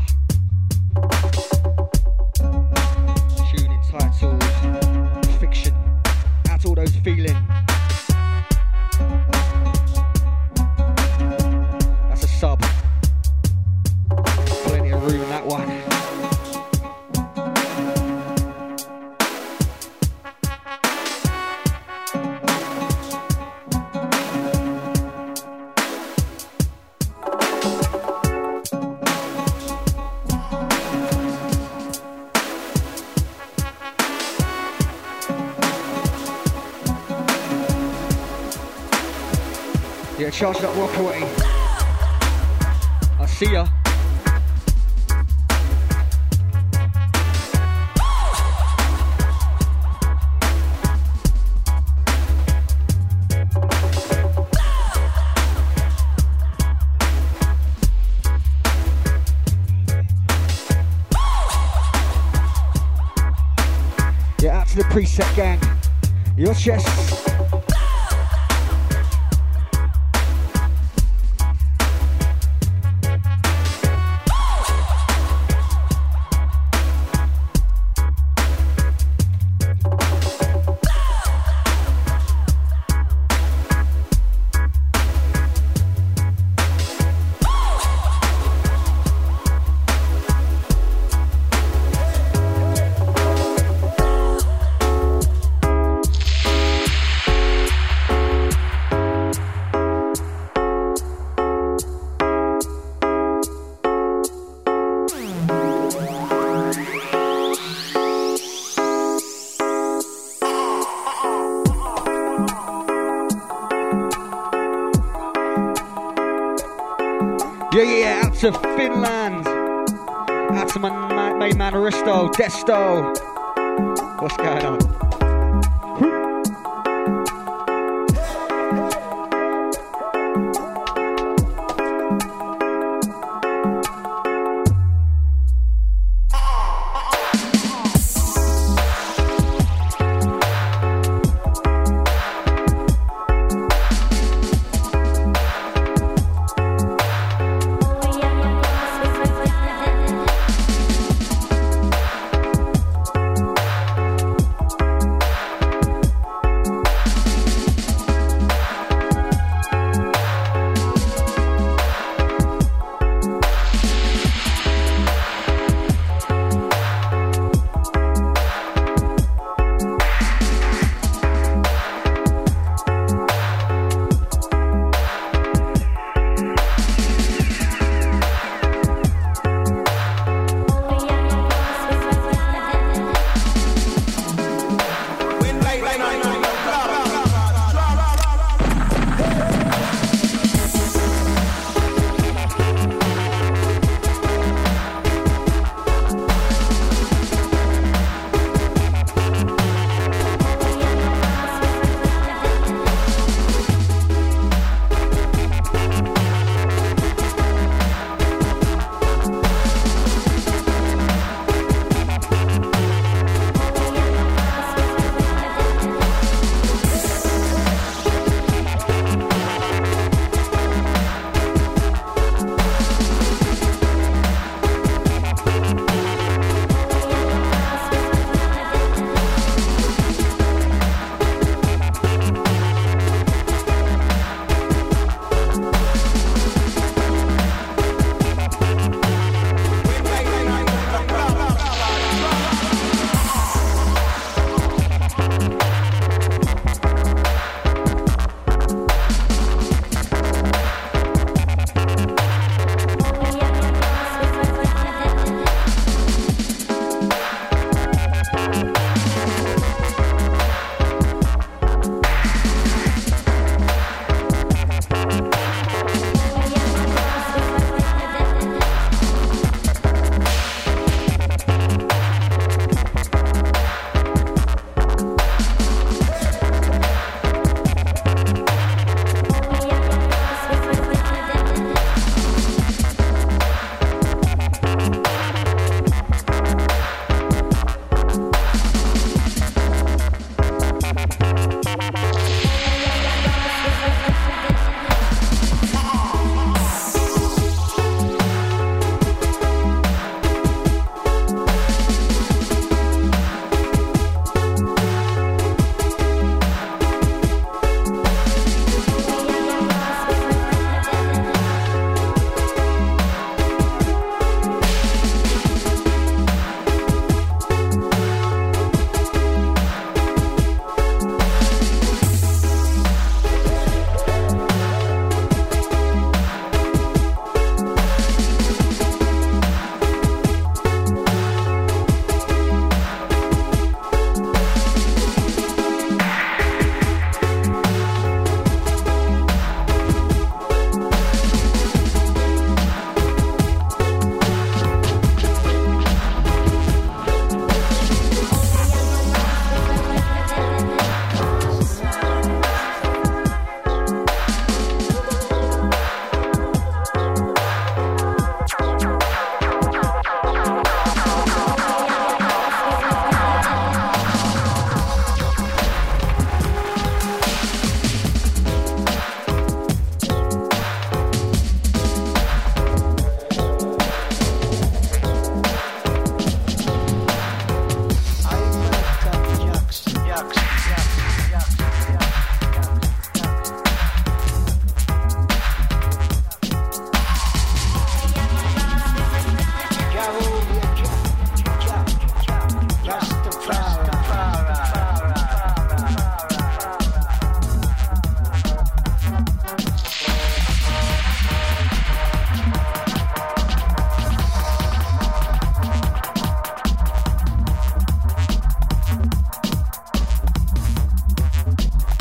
Tune entitled Fiction. Out to all those feeling. That's a sub. Plenty of room in that one. Yeah, charge that rock away. I see ya. Yeah, out to the preset gang. Your chest. Yeah, out to Finland. Out to my main man Aristo, Desto. What's going on?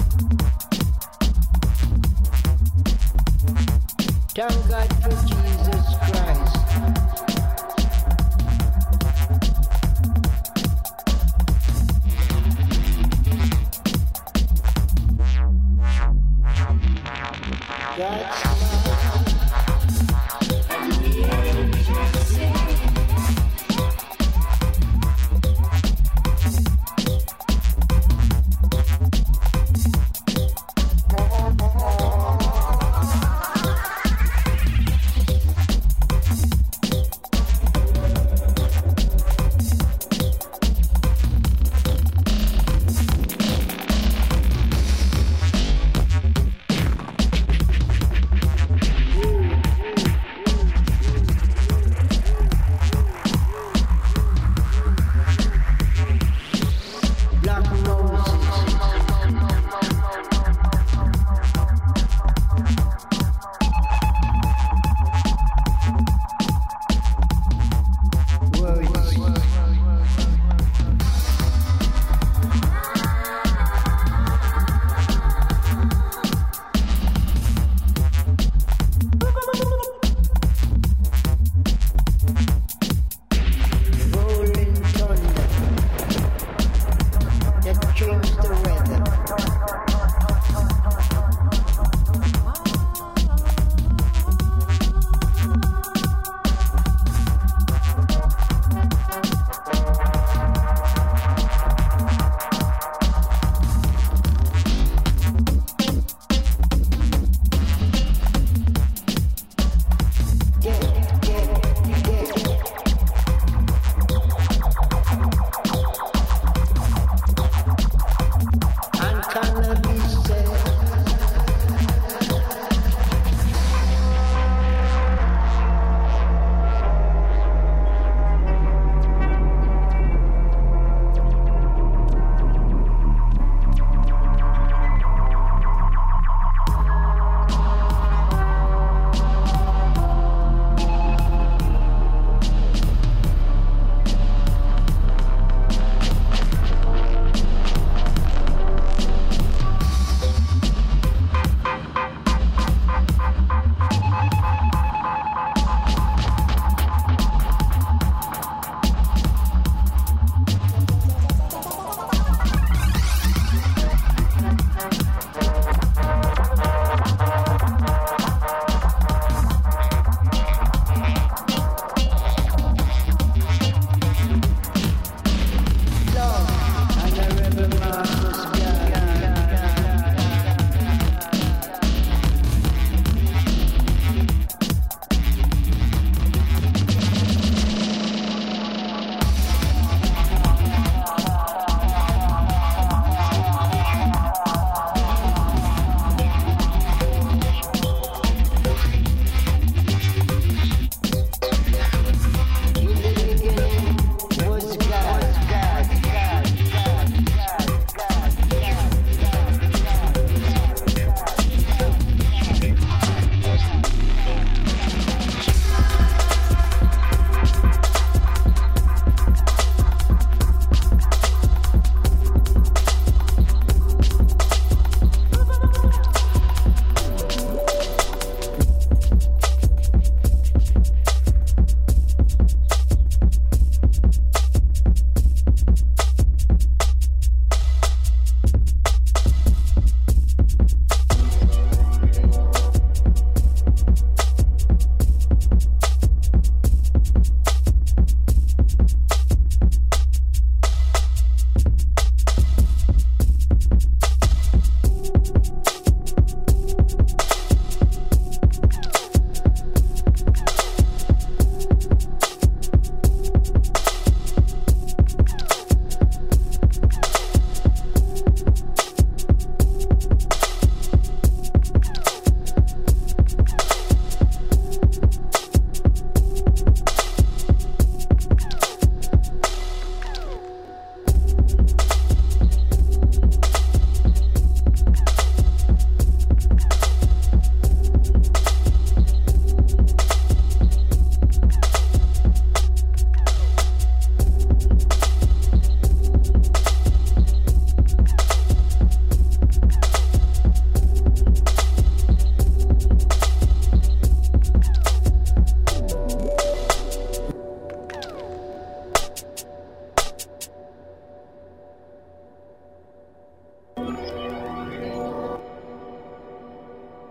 Thank God for Jesus.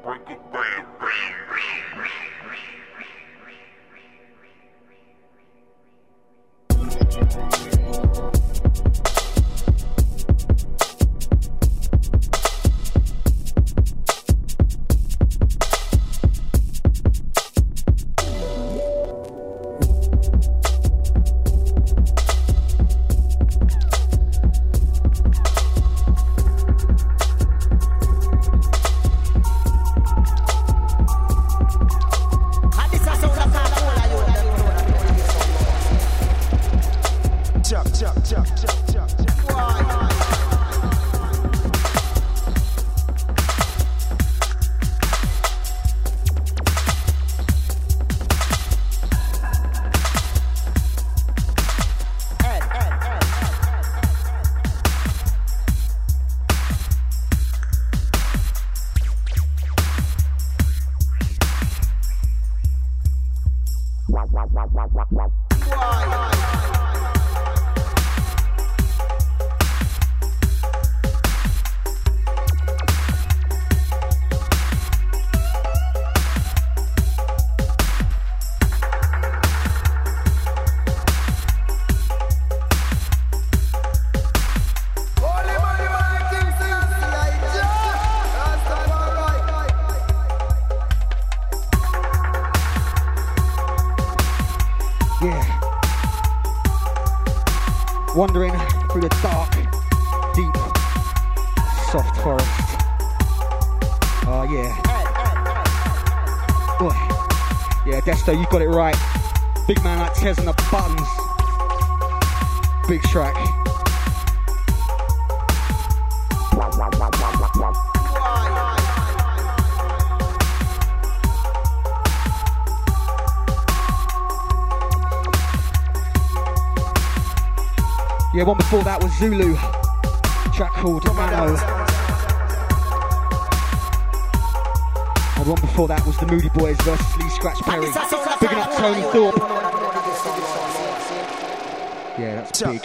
Wandering through the dark, deep, soft forest. Oh yeah. Boy. Yeah, Desto, you got it right. Big man like Tez on the buttons. Big track. Yeah, one before that was Zulu, track called Mano. And one before that was the Moody Boys versus Lee Scratch Perry. Bigging up Tony Thorpe. Yeah, that's big.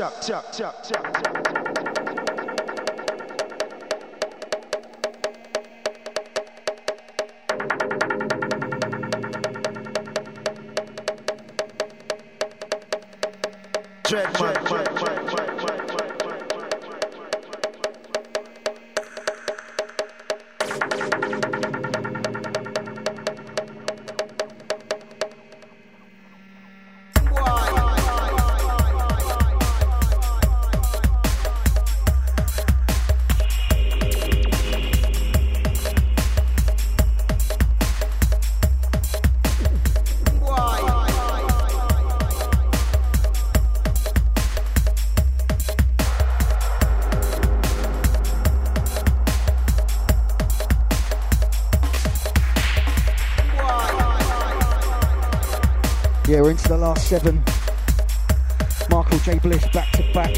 Yeah, we're into the last 7. Michael J. Bliss back to back.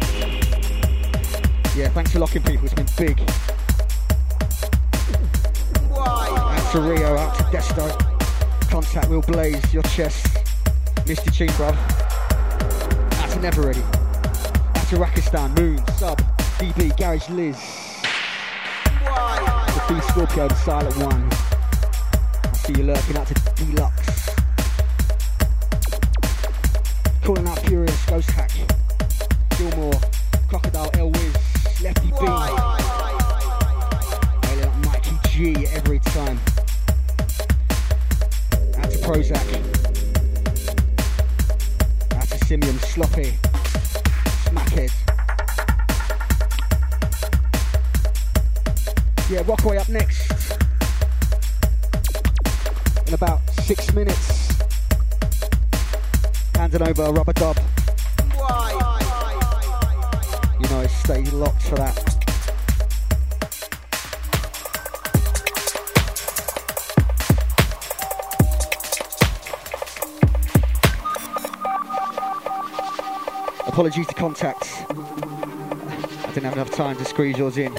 Yeah, thanks for locking people, it's been big. Out to Rio, out to Desto. Contact Will Blaze, your chest. Mr. Chin, bruv. Out to Never Ready. Out to Rakistan, Moon, Sub, DB, Garage Liz. The B Scorpio, the Silent One. I see you lurking. Out to Deluxe. Calling out Furious, Ghost Hack, Gilmore, Crocodile, Elwiz, Lefty B, Mikey G every time. Out to Prozac, out to Simeon, Sloppy, Smackhead. Yeah, Rockaway up next in about 6 minutes. Handing over a Rubber Dub. You know, stay locked for that. Apologies to contacts. I didn't have enough time to squeeze yours in.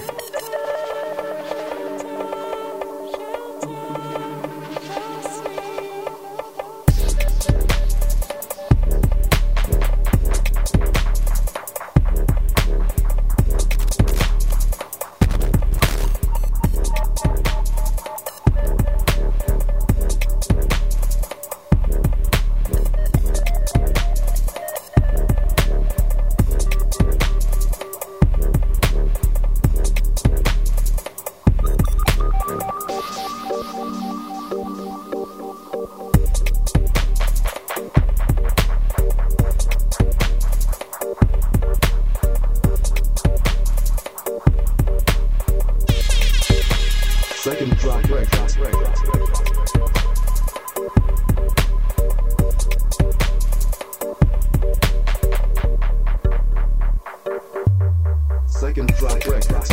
Second track records. Second track records.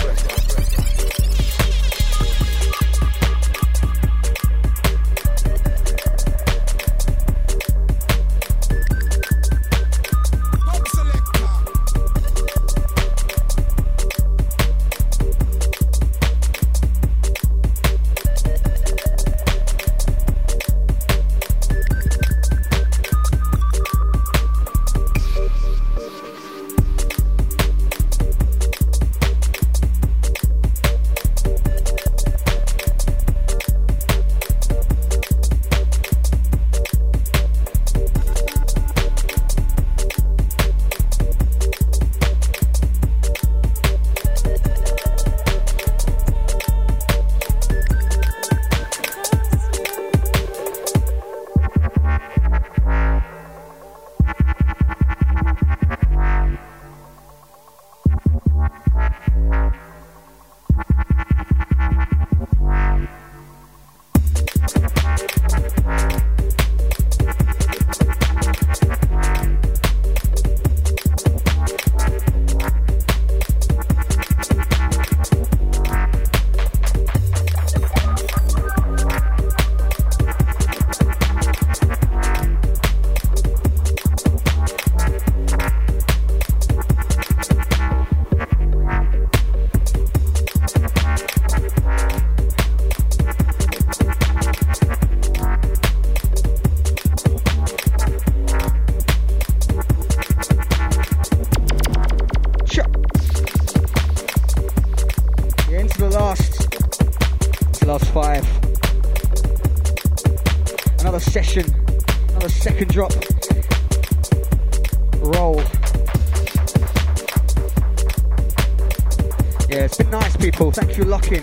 Thank you for locking.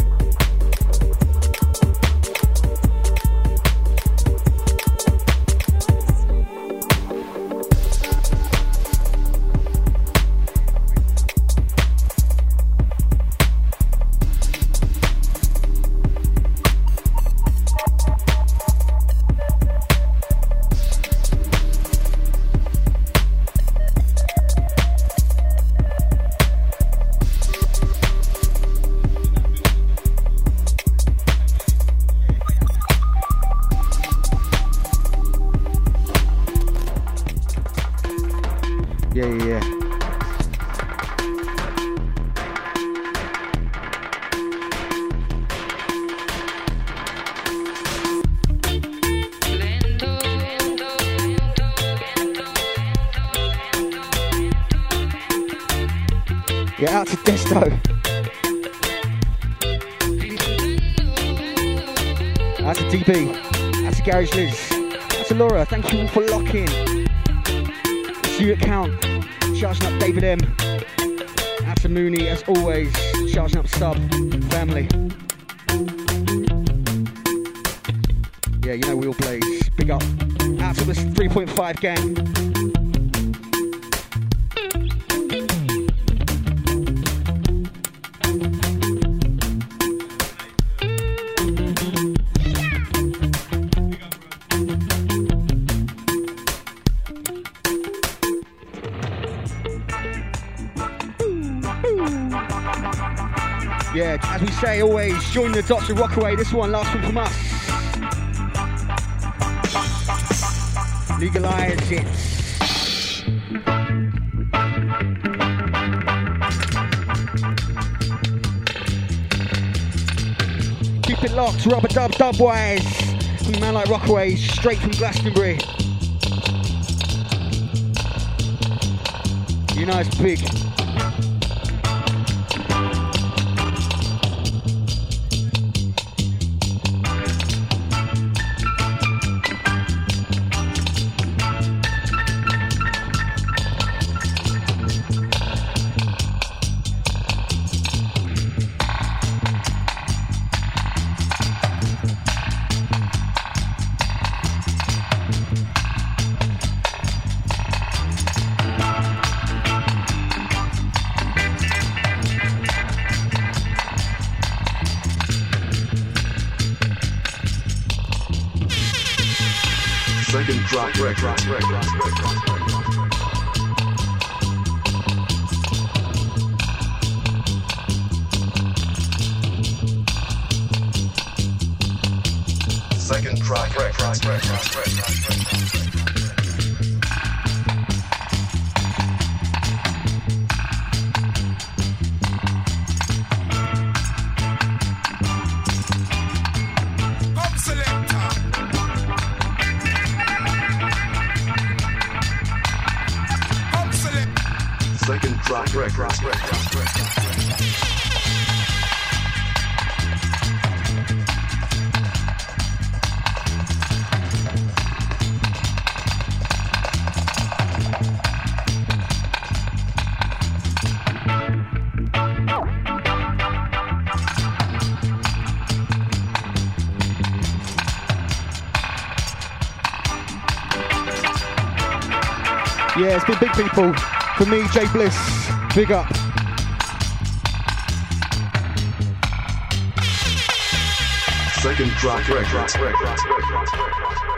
Yeah, out to Desto. Out to DB. Out to Garage Liz. Out to Laura. Thank you all for locking. See you at Count. Charging up David M. Out to Mooney, as always. Charging up Sub. Family. Yeah, you know we all blaze. Big up. Out to the 3.5 gang. Yeah, as we say always, join the dots with Rockaway. This one, last one from us. Legalize it. Keep it locked, Rubber Dub Dubwise. From a man like Rockaway, straight from Glastonbury. You know it's big. Second track. Second track. Come selector. Come select. Second track. Yeah, it's been big people. For me, Jay Bliss, big up. Second track.